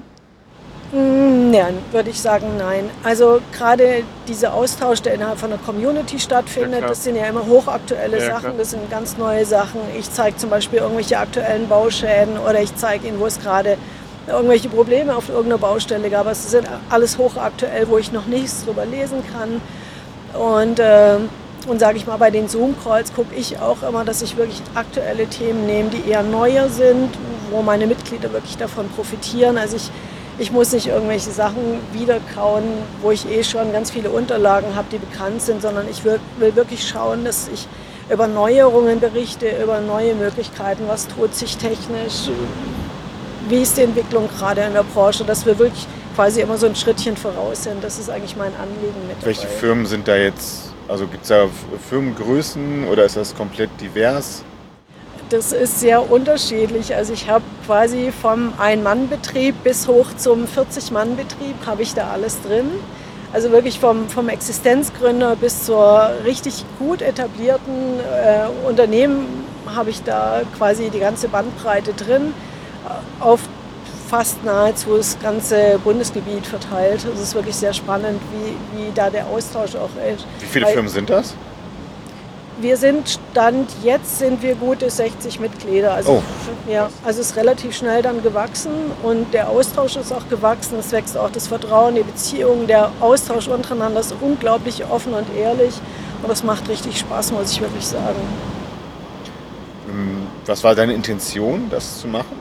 Nein, würde ich sagen, nein. Also gerade dieser Austausch, der innerhalb von der Community stattfindet, ja, das sind ja immer hochaktuelle ja, Sachen, klar. Das sind ganz neue Sachen. Ich zeige zum Beispiel irgendwelche aktuellen Bauschäden oder ich zeige Ihnen, wo es gerade irgendwelche Probleme auf irgendeiner Baustelle gab. Es sind alles hochaktuell, wo ich noch nichts drüber lesen kann. Und, äh, und sage ich mal, bei den Zoom-Calls gucke ich auch immer, dass ich wirklich aktuelle Themen nehme, die eher neuer sind, wo meine Mitglieder wirklich davon profitieren. Also ich Ich muss nicht irgendwelche Sachen wiederkauen, wo ich eh schon ganz viele Unterlagen habe, die bekannt sind, sondern ich will, will wirklich schauen, dass ich über Neuerungen berichte, über neue Möglichkeiten, was tut sich technisch, wie ist die Entwicklung gerade in der Branche, dass wir wirklich quasi immer so ein Schrittchen voraus sind. Das ist eigentlich mein Anliegen mit dabei. Welche Firmen sind da jetzt, also gibt es da Firmengrößen oder ist das komplett divers? Das ist sehr unterschiedlich. Also ich habe quasi vom Ein-Mann-Betrieb bis hoch zum vierzig-Mann-Betrieb habe ich da alles drin. Also wirklich vom, vom Existenzgründer bis zur richtig gut etablierten äh, Unternehmen habe ich da quasi die ganze Bandbreite drin, auf fast nahezu das ganze Bundesgebiet verteilt. Es ist wirklich sehr spannend, wie, wie da der Austausch auch ist. Wie viele Weil Firmen sind das? Wir sind Stand jetzt sind wir gute sechzig Mitglieder. Also, Oh. ja, also es ist relativ schnell dann gewachsen und der Austausch ist auch gewachsen. Es wächst auch das Vertrauen, die Beziehung, der Austausch untereinander ist unglaublich offen und ehrlich und das macht richtig Spaß, muss ich wirklich sagen. Was war deine Intention, das zu machen?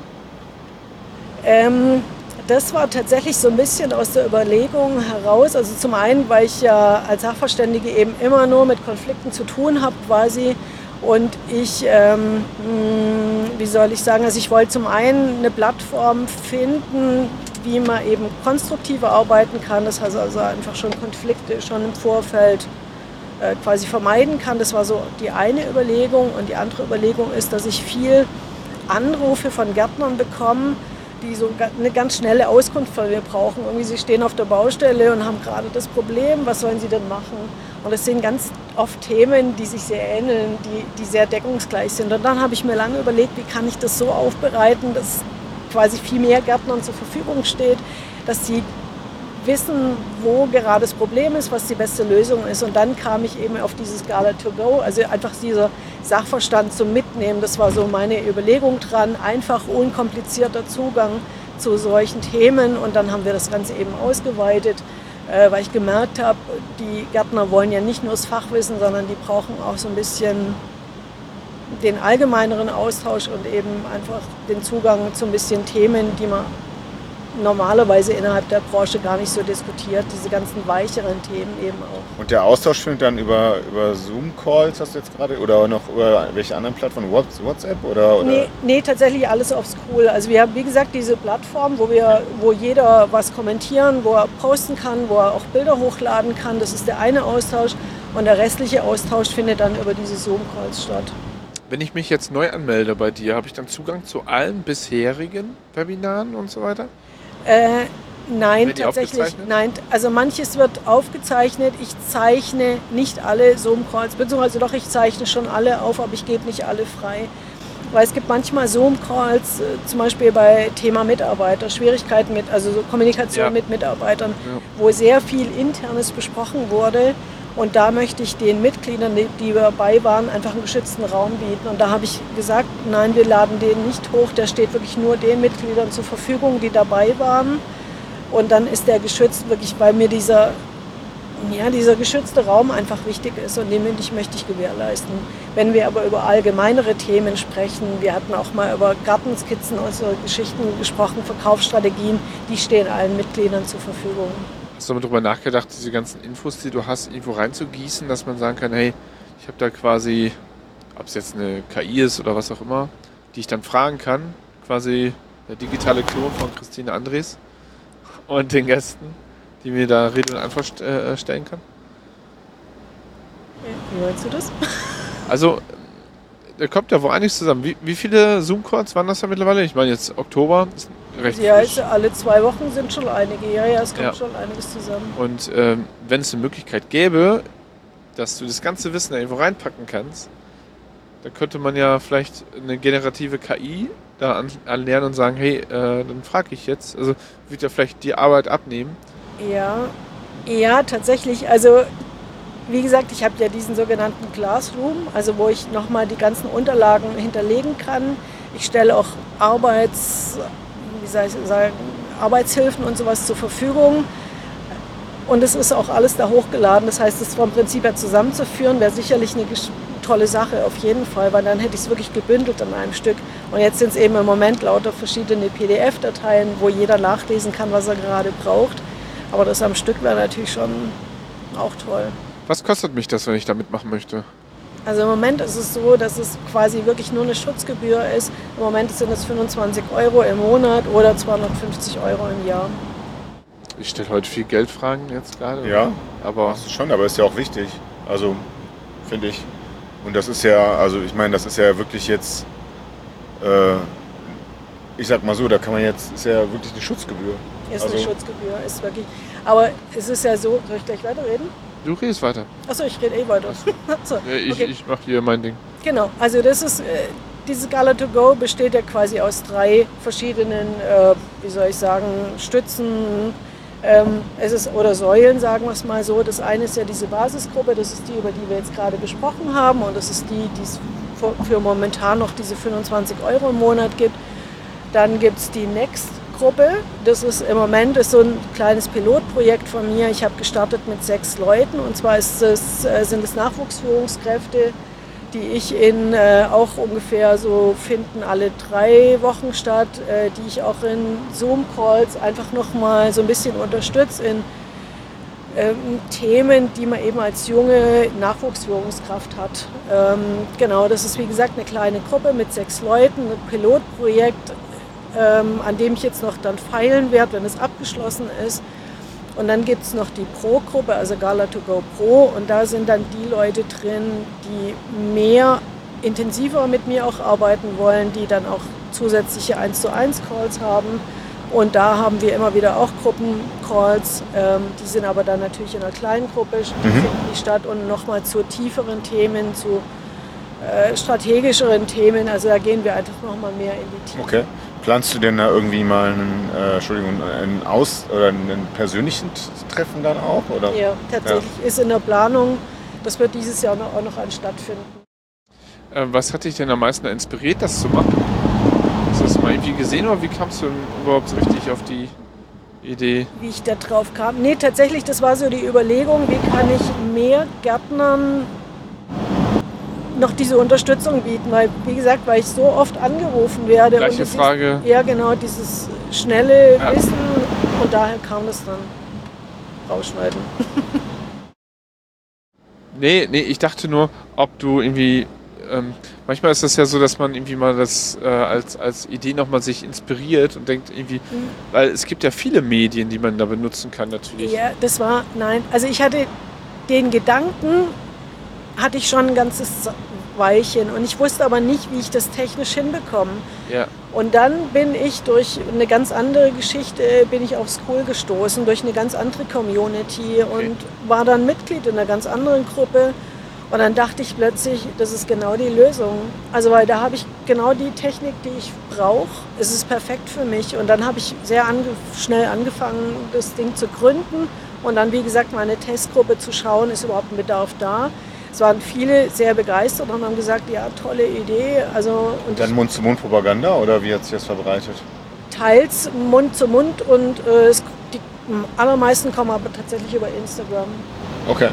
Ähm, das war tatsächlich so ein bisschen aus der Überlegung heraus. Also zum einen, weil ich ja als Sachverständige eben immer nur mit Konflikten zu tun habe quasi. Und ich, ähm, wie soll ich sagen, also ich wollte zum einen eine Plattform finden, wie man eben konstruktiver arbeiten kann. Das heißt also einfach schon Konflikte schon im Vorfeld äh, quasi vermeiden kann. Das war so die eine Überlegung. Und die andere Überlegung ist, dass ich viel Anrufe von Gärtnern bekomme, die so eine ganz schnelle Auskunft von mir brauchen. Irgendwie sie stehen auf der Baustelle und haben gerade das Problem, was sollen sie denn machen? Und das sind ganz oft Themen, die sich sehr ähneln, die, die sehr deckungsgleich sind. Und dann habe ich mir lange überlegt, wie kann ich das so aufbereiten, dass quasi viel mehr Gärtnern zur Verfügung steht, dass sie wissen, wo gerade das Problem ist, was die beste Lösung ist. Und dann kam ich eben auf dieses Gala to go, also einfach dieser Sachverstand zum Mitnehmen. Das war so meine Überlegung dran, einfach unkomplizierter Zugang zu solchen Themen. Und dann haben wir das Ganze eben ausgeweitet, äh, weil ich gemerkt habe, die Gärtner wollen ja nicht nur das Fachwissen, sondern die brauchen auch so ein bisschen den allgemeineren Austausch und eben einfach den Zugang zu ein bisschen Themen, die man normalerweise innerhalb der Branche gar nicht so diskutiert, diese ganzen weicheren Themen eben auch. Und der Austausch findet dann über, über Zoom-Calls, hast du jetzt gerade, oder noch über welche anderen Plattformen, WhatsApp oder? oder? Nee, nee, tatsächlich alles auf School. Also wir haben, wie gesagt, diese Plattform, wo, wir, wo jeder was kommentieren, wo er posten kann, wo er auch Bilder hochladen kann. Das ist der eine Austausch und der restliche Austausch findet dann über diese Zoom-Calls statt. Wenn ich mich jetzt neu anmelde bei dir, habe ich dann Zugang zu allen bisherigen Webinaren und so weiter? Äh, nein, Werden die tatsächlich. aufgezeichnet? Nein, also manches wird aufgezeichnet. Ich zeichne nicht alle Zoom-Calls, beziehungsweise doch, ich zeichne schon alle auf, aber ich gebe nicht alle frei. Weil es gibt manchmal Zoom-Calls, äh, zum Beispiel bei Thema Mitarbeiter, Schwierigkeiten mit, also so Kommunikation Ja. mit Mitarbeitern, Ja. wo sehr viel Internes besprochen wurde. Und da möchte ich den Mitgliedern, die die dabei waren, einfach einen geschützten Raum bieten. Und da habe ich gesagt, nein, wir laden den nicht hoch. Der steht wirklich nur den Mitgliedern zur Verfügung, die dabei waren. Und dann ist der geschützt, wirklich, weil mir dieser, ja, dieser geschützte Raum einfach wichtig ist. Und den ich möchte ich gewährleisten. Wenn wir aber über allgemeinere Themen sprechen, wir hatten auch mal über Gartenskizzen und so Geschichten gesprochen, Verkaufsstrategien, die stehen allen Mitgliedern zur Verfügung. Hast du mal darüber nachgedacht, diese ganzen Infos, die du hast, irgendwo reinzugießen, dass man sagen kann, hey, ich habe da quasi, ob es jetzt eine K I ist oder was auch immer, die ich dann fragen kann, quasi der digitale Klon von Christine Andres und den Gästen, die mir da Rede und Antwort st- äh, stellen kann? Wie meinst du das? Also, da kommt ja wohl einiges zusammen. Wie, wie viele Zoom-Calls waren das da mittlerweile? Ich meine, jetzt Oktober ist recht Ja, frisch. also alle zwei Wochen sind schon einige. Ja, ja, es kommt Ja. schon einiges zusammen. Und ähm, wenn es eine Möglichkeit gäbe, dass du das ganze Wissen da irgendwo reinpacken kannst, dann könnte man ja vielleicht eine generative K I da an, anlernen und sagen, hey, äh, dann frage ich jetzt. Also wird ja vielleicht die Arbeit abnehmen. Ja, ja, tatsächlich. Also wie gesagt, ich habe ja diesen sogenannten Classroom, also wo ich nochmal die ganzen Unterlagen hinterlegen kann. Ich stelle auch Arbeits, wie soll ich sagen, Arbeitshilfen und sowas zur Verfügung. Und es ist auch alles da hochgeladen. Das heißt, es vom Prinzip her zusammenzuführen, wäre sicherlich eine gesch- tolle Sache, auf jeden Fall, weil dann hätte ich es wirklich gebündelt an einem Stück. Und jetzt sind es eben im Moment lauter verschiedene P D F-Dateien, wo jeder nachlesen kann, was er gerade braucht. Aber das am Stück wäre natürlich schon auch toll. Was kostet mich das, wenn ich da mitmachen möchte? Also im Moment ist es so, dass es quasi wirklich nur eine Schutzgebühr ist. Im Moment sind es fünfundzwanzig Euro im Monat oder zweihundertfünfzig Euro im Jahr. Ich stelle heute viel Geldfragen jetzt gerade. Ja, aber machst du schon, aber ist ja auch wichtig. Also, finde ich. Und das ist ja, also ich meine, das ist ja wirklich jetzt, äh, ich sag mal so, da kann man jetzt, ist ja wirklich eine Schutzgebühr. Ist also, eine Schutzgebühr, ist wirklich. Aber es ist ja so, soll ich gleich weiterreden? du redest weiter. Achso, ich rede eh weiter. so, Ja, ich okay. ich mache hier mein Ding. Genau, also das ist, äh, dieses Gala to Go besteht ja quasi aus drei verschiedenen, äh, wie soll ich sagen, Stützen, ähm, es ist, oder Säulen, sagen wir es mal so. Das eine ist ja diese Basisgruppe, das ist die, über die wir jetzt gerade gesprochen haben, und das ist die, die es für, für momentan noch diese fünfundzwanzig Euro im Monat gibt. Dann gibt es die Next-Gruppe, das ist im Moment ist so ein kleines Pilotprojekt von mir. Ich habe gestartet mit sechs Leuten, und zwar ist es, äh, sind es Nachwuchsführungskräfte, die ich in äh, auch ungefähr so finden alle drei Wochen statt, äh, die ich auch in Zoom-Calls einfach nochmal so ein bisschen unterstütze in ähm, Themen, die man eben als junge Nachwuchsführungskraft hat. Ähm, genau, das ist wie gesagt eine kleine Gruppe mit sechs Leuten, ein Pilotprojekt, ähm, an dem ich jetzt noch dann feilen werde, wenn es abgeschlossen ist. Und dann gibt es noch die Pro-Gruppe, also Gala to Go Pro, und da sind dann die Leute drin, die mehr intensiver mit mir auch arbeiten wollen, die dann auch zusätzliche eins zu eins Calls haben. Und da haben wir immer wieder auch Gruppencalls, ähm, die sind aber dann natürlich in einer kleinen Gruppe, die Mhm. finden die statt, und nochmal zu tieferen Themen, zu äh, strategischeren Themen, also da gehen wir einfach nochmal mehr in die Tiefe. Okay. Planst du denn da irgendwie mal einen, äh, Entschuldigung, einen Aus- oder einen persönlichen Treffen dann auch? Oder? Ja, tatsächlich ist in der Planung, das wird dieses Jahr noch, auch noch an stattfinden. Äh, was hat dich denn am meisten inspiriert, das zu machen? Hast du das mal irgendwie gesehen oder wie kamst du überhaupt so richtig auf die Idee? Wie ich da drauf kam. Nee, tatsächlich, das war so die Überlegung, wie kann ich mehr Gärtnern noch diese Unterstützung bieten, weil, wie gesagt, weil ich so oft angerufen werde. Gleiche und Frage. Ist, ja, genau, dieses schnelle Ja. Wissen, und daher kam das dann rausschneiden. Nee, nee, ich dachte nur, ob du irgendwie, ähm, manchmal ist das ja so, dass man irgendwie mal das äh, als, als Idee nochmal sich inspiriert und denkt irgendwie, Mhm. weil es gibt ja viele Medien, die man da benutzen kann natürlich. Ja, das war, nein, also ich hatte den Gedanken, hatte ich schon ein ganzes Weilchen, und ich wusste aber nicht, wie ich das technisch hinbekomme. Ja. Und dann bin ich durch eine ganz andere Geschichte, bin ich auf School gestoßen, durch eine ganz andere Community, Okay. und war dann Mitglied in einer ganz anderen Gruppe. Und dann dachte ich plötzlich, das ist genau die Lösung. Also weil da habe ich genau die Technik, die ich brauche. Es ist perfekt für mich. Und dann habe ich sehr ange schnell angefangen, das Ding zu gründen. Und dann, wie gesagt, meine Testgruppe zu schauen, ist überhaupt ein Bedarf da. Es waren viele sehr begeistert und haben gesagt, ja, tolle Idee. Also, und Dann Mund-zu-Mund-Propaganda oder wie hat sich das verbreitet? teils Mund zu Mund, und äh, es, die allermeisten kommen aber tatsächlich über Instagram. Okay.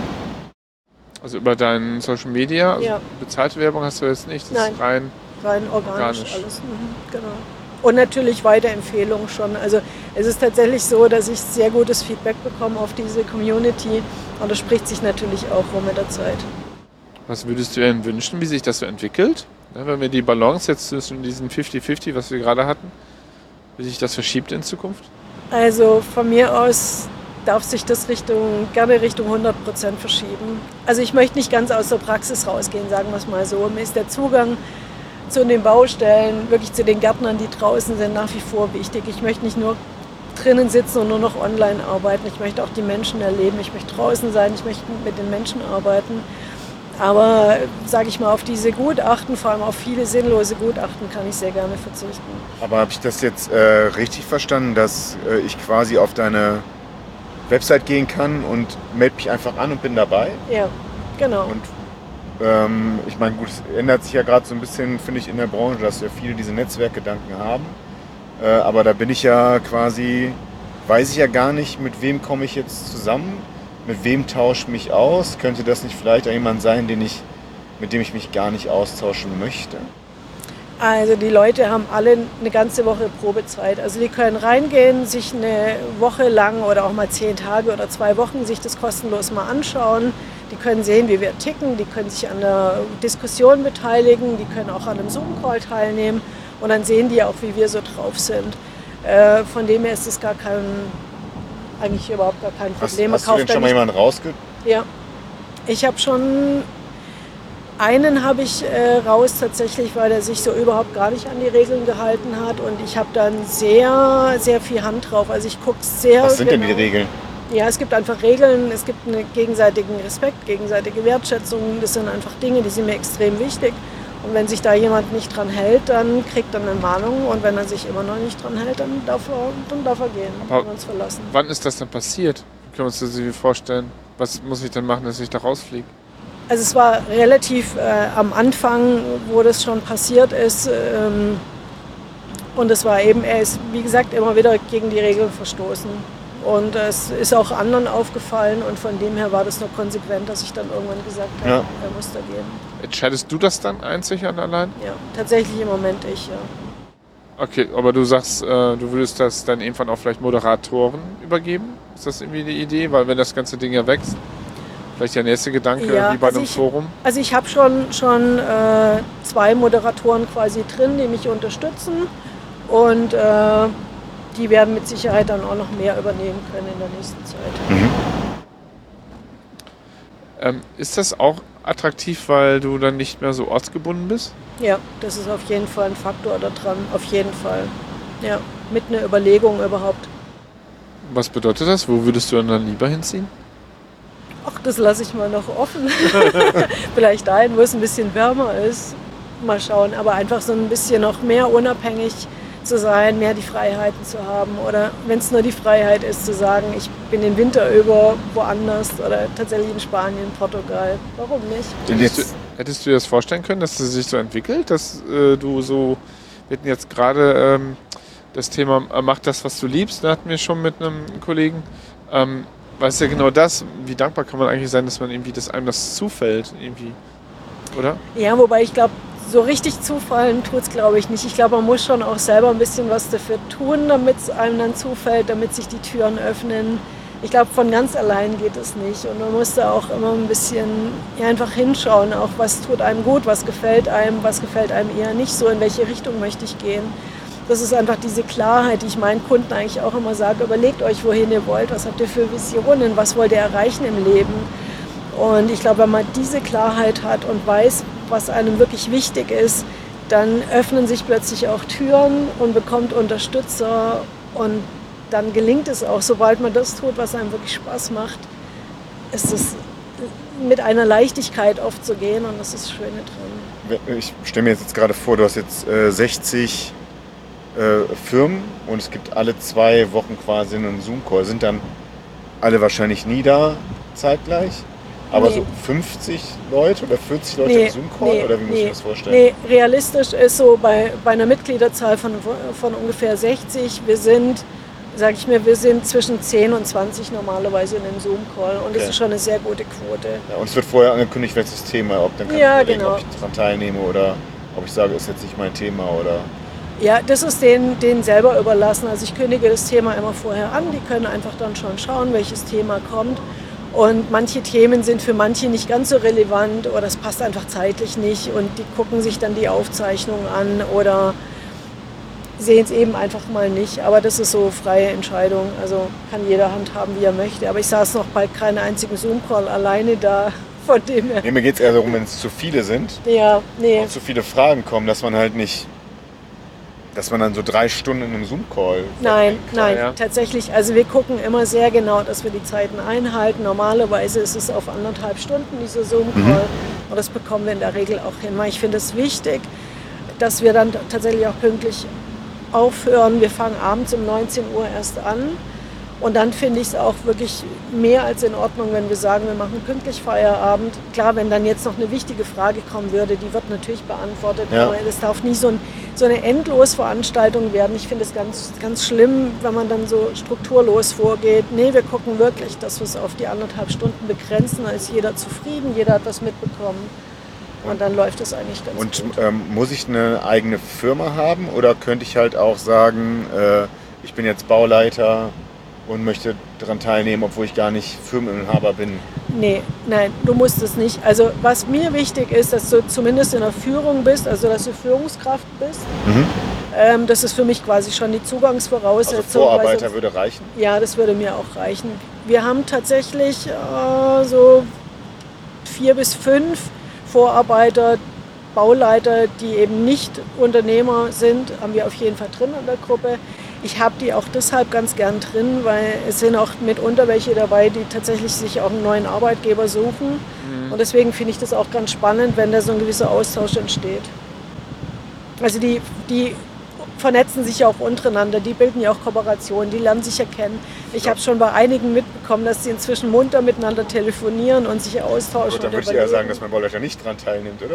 Also über deinen Social Media, also Ja. bezahlte Werbung hast du jetzt nicht, das Nein. ist rein. Rein organisch, Organisch. alles. Mhm, genau. Und natürlich Weiterempfehlungen schon. Also es ist tatsächlich so, dass ich sehr gutes Feedback bekomme auf diese Community, und das spricht sich natürlich auch rum mit der Zeit. Was würdest du denn wünschen, wie sich das so entwickelt? Ja, wenn wir die Balance jetzt zwischen diesen fünfzig fünfzig, was wir gerade hatten, wie sich das verschiebt in Zukunft? Also von mir aus darf sich das Richtung, gerne Richtung hundert Prozent verschieben. Also ich möchte nicht ganz aus der Praxis rausgehen, sagen wir es mal so. Mir ist der Zugang zu den Baustellen, wirklich zu den Gärtnern, die draußen sind, nach wie vor wichtig. Ich möchte nicht nur drinnen sitzen und nur noch online arbeiten. Ich möchte auch die Menschen erleben. Ich möchte draußen sein. Ich möchte mit den Menschen arbeiten. Aber, sage ich mal, auf diese Gutachten, vor allem auf viele sinnlose Gutachten, kann ich sehr gerne verzichten. Aber habe ich das jetzt äh, richtig verstanden, dass äh, ich quasi auf deine Website gehen kann und melde mich einfach an und bin dabei? Ja, genau. Und ähm, ich meine, gut, es ändert sich ja gerade so ein bisschen, finde ich, in der Branche, dass ja viele diese Netzwerkgedanken haben. Äh, aber da bin ich ja quasi, weiß ich ja gar nicht, mit wem komme ich jetzt zusammen, mit wem tausche ich mich aus. Könnte das nicht vielleicht auch jemand sein, den ich, mit dem ich mich gar nicht austauschen möchte? Also die Leute haben alle eine ganze Woche Probezeit. Also die können reingehen, sich eine Woche lang oder auch mal zehn Tage oder zwei Wochen sich das kostenlos mal anschauen. Die können sehen, wie wir ticken, die können sich an der Diskussion beteiligen, die können auch an einem Zoom-Call teilnehmen, und dann sehen die auch, wie wir so drauf sind. Äh, von dem her ist es gar kein eigentlich überhaupt gar kein Hast, Problem. hast du denn schon mal jemanden rausge... Ja, ich habe schon... Einen habe ich äh, raus tatsächlich, weil er sich so überhaupt gar nicht an die Regeln gehalten hat und ich habe dann sehr, sehr viel Hand drauf. Also ich gucke sehr Was sind genau. denn die Regeln? Ja, es gibt einfach Regeln, es gibt einen gegenseitigen Respekt, gegenseitige Wertschätzung. Das sind einfach Dinge, die sind mir extrem wichtig. Und wenn sich da jemand nicht dran hält, dann kriegt er eine Mahnung und wenn er sich immer noch nicht dran hält, dann darf er, dann darf er gehen Aber und uns verlassen. Wann ist das denn passiert? Können wir uns das irgendwie vorstellen? Was muss ich denn machen, dass ich da rausfliege? Also es war relativ äh, am Anfang, wo das schon passiert ist. Ähm, und es war eben, er ist, wie gesagt, immer wieder gegen die Regeln verstoßen. Und es ist auch anderen aufgefallen und von dem her war das nur konsequent, dass ich dann irgendwann gesagt habe, Ja. er muss da gehen. Entscheidest du das dann einzig und allein? Ja, tatsächlich im Moment ich, ja. Okay, aber du sagst, äh, du würdest das dann irgendwann auch vielleicht Moderatoren übergeben? Ist das irgendwie die Idee? Weil wenn das ganze Ding ja wächst, vielleicht der nächste Gedanke, Ja, wie bei also einem ich- Forum? Also ich habe schon, schon äh, zwei Moderatoren quasi drin, die mich unterstützen und äh, die werden mit Sicherheit dann auch noch mehr übernehmen können in der nächsten Zeit. Ähm, ist das auch attraktiv, weil du dann nicht mehr so ortsgebunden bist? Ja, das ist auf jeden Fall ein Faktor da dran, auf jeden Fall. Ja, mit einer Überlegung überhaupt. Was bedeutet das? Wo würdest du dann lieber hinziehen? Ach, das lasse ich mal noch offen. Vielleicht dahin, wo es ein bisschen wärmer ist. Mal schauen, aber einfach so ein bisschen noch mehr unabhängig zu sein, mehr die Freiheiten zu haben. Oder wenn es nur die Freiheit ist, zu sagen, ich bin den Winter über woanders oder tatsächlich in Spanien, Portugal. Warum nicht? Und Hättest du, jetzt, hättest du dir das vorstellen können, dass es sich so entwickelt, dass äh, du so, wir hatten jetzt gerade ähm, das Thema, äh, mach das, was du liebst, da hatten wir schon mit einem Kollegen, ähm, weil es ja genau das, wie dankbar kann man eigentlich sein, dass man irgendwie, dass einem das zufällt, irgendwie, oder? Ja, wobei ich glaube, so richtig zufallen tut es, glaube ich, nicht. Ich glaube, man muss schon auch selber ein bisschen was dafür tun, damit es einem dann zufällt, damit sich die Türen öffnen. Ich glaube, von ganz allein geht es nicht. Und man muss da auch immer ein bisschen ja, einfach hinschauen, auch was tut einem gut, was gefällt einem, was gefällt einem eher nicht so, in welche Richtung möchte ich gehen. Das ist einfach diese Klarheit, die ich meinen Kunden eigentlich auch immer sage, überlegt euch, wohin ihr wollt, was habt ihr für Visionen, was wollt ihr erreichen im Leben. Und ich glaube, wenn man diese Klarheit hat und weiß, was einem wirklich wichtig ist, dann öffnen sich plötzlich auch Türen und bekommt Unterstützer und dann gelingt es auch, sobald man das tut, was einem wirklich Spaß macht, ist es mit einer Leichtigkeit oft zu gehen und das ist das Schöne dran. ich stelle mir jetzt gerade vor, du hast jetzt äh, sechzig äh, Firmen und es gibt alle zwei Wochen quasi einen Zoom-Call. Sind dann alle wahrscheinlich nie da zeitgleich? Aber Nee. so fünfzig Leute oder vierzig Leute Nee, im Zoom-Call? nee, Oder wie muss ich nee. mir das vorstellen? Nee, realistisch ist so bei, bei einer Mitgliederzahl von, von ungefähr sechzig, wir sind, sag ich mir, wir sind zwischen zehn und zwanzig normalerweise in einem Zoom-Call und das Okay. ist schon eine sehr gute Quote. Ja, und es wird vorher angekündigt, welches Thema, ob dann kann Ja, ich überlegen, genau. ob ich daran teilnehme oder ob ich sage, ist jetzt nicht mein Thema oder. Ja, das ist denen, denen selber überlassen. Also ich kündige das Thema immer vorher an, die können einfach dann schon schauen, welches Thema kommt. Und manche Themen sind für manche nicht ganz so relevant oder es passt einfach zeitlich nicht und die gucken sich dann die Aufzeichnung an oder sehen es eben einfach mal nicht. Aber das ist so freie Entscheidung. Also kann jeder handhaben, wie er möchte. Aber ich saß noch bei keinem einzigen Zoom-Call alleine da. Von dem her. Nee, mir geht es eher darum, wenn es zu viele sind Ja, nee. und zu viele Fragen kommen, dass man halt nicht, dass man dann so drei Stunden in einem Zoom-Call Nein, verbringt. nein, ja. tatsächlich. Also wir gucken immer sehr genau, dass wir die Zeiten einhalten. Normalerweise ist es auf anderthalb Stunden, dieser Zoom-Call. Und das bekommen wir in der Regel auch hin. Weil ich finde es wichtig, dass wir dann tatsächlich auch pünktlich aufhören. Wir fangen abends um neunzehn Uhr erst an. Und dann finde ich es auch wirklich mehr als in Ordnung, wenn wir sagen, wir machen pünktlich Feierabend. Klar, wenn dann jetzt noch eine wichtige Frage kommen würde, die wird natürlich beantwortet. Ja. Aber es darf nie so, ein, so eine Endlosveranstaltung werden. Ich finde es ganz, ganz schlimm, wenn man dann so strukturlos vorgeht. Nee, wir gucken wirklich, dass wir es auf die anderthalb Stunden begrenzen. Da ist jeder zufrieden, jeder hat was mitbekommen. Und dann läuft es eigentlich ganz Und gut. ähm, muss ich eine eigene Firma haben oder könnte ich halt auch sagen, äh, ich bin jetzt Bauleiter und möchte daran teilnehmen, obwohl ich gar nicht Firmeninhaber bin? Nee, nein, du musst es nicht. Also was mir wichtig ist, dass du zumindest in der Führung bist, also dass du Führungskraft bist. Mhm. Ähm, das ist für mich quasi schon die Zugangsvoraussetzung. Also Vorarbeiter sonst, würde reichen? Ja, das würde mir auch reichen. Wir haben tatsächlich äh, so vier bis fünf Vorarbeiter, Bauleiter, die eben nicht Unternehmer sind, haben wir auf jeden Fall drin in der Gruppe. Ich habe die auch deshalb ganz gern drin, weil es sind auch mitunter welche dabei, die tatsächlich sich auch einen neuen Arbeitgeber suchen. Mhm. Und deswegen finde ich das auch ganz spannend, wenn da so ein gewisser Austausch entsteht. Also die, die vernetzen sich ja auch untereinander, die bilden ja auch Kooperationen, die lernen sich ja kennen. Ich habe schon bei einigen mitbekommen, dass sie inzwischen munter miteinander telefonieren und sich austauschen. Gut, dann würde ich eher sagen, dass mein Bauleiter nicht dran teilnimmt, oder?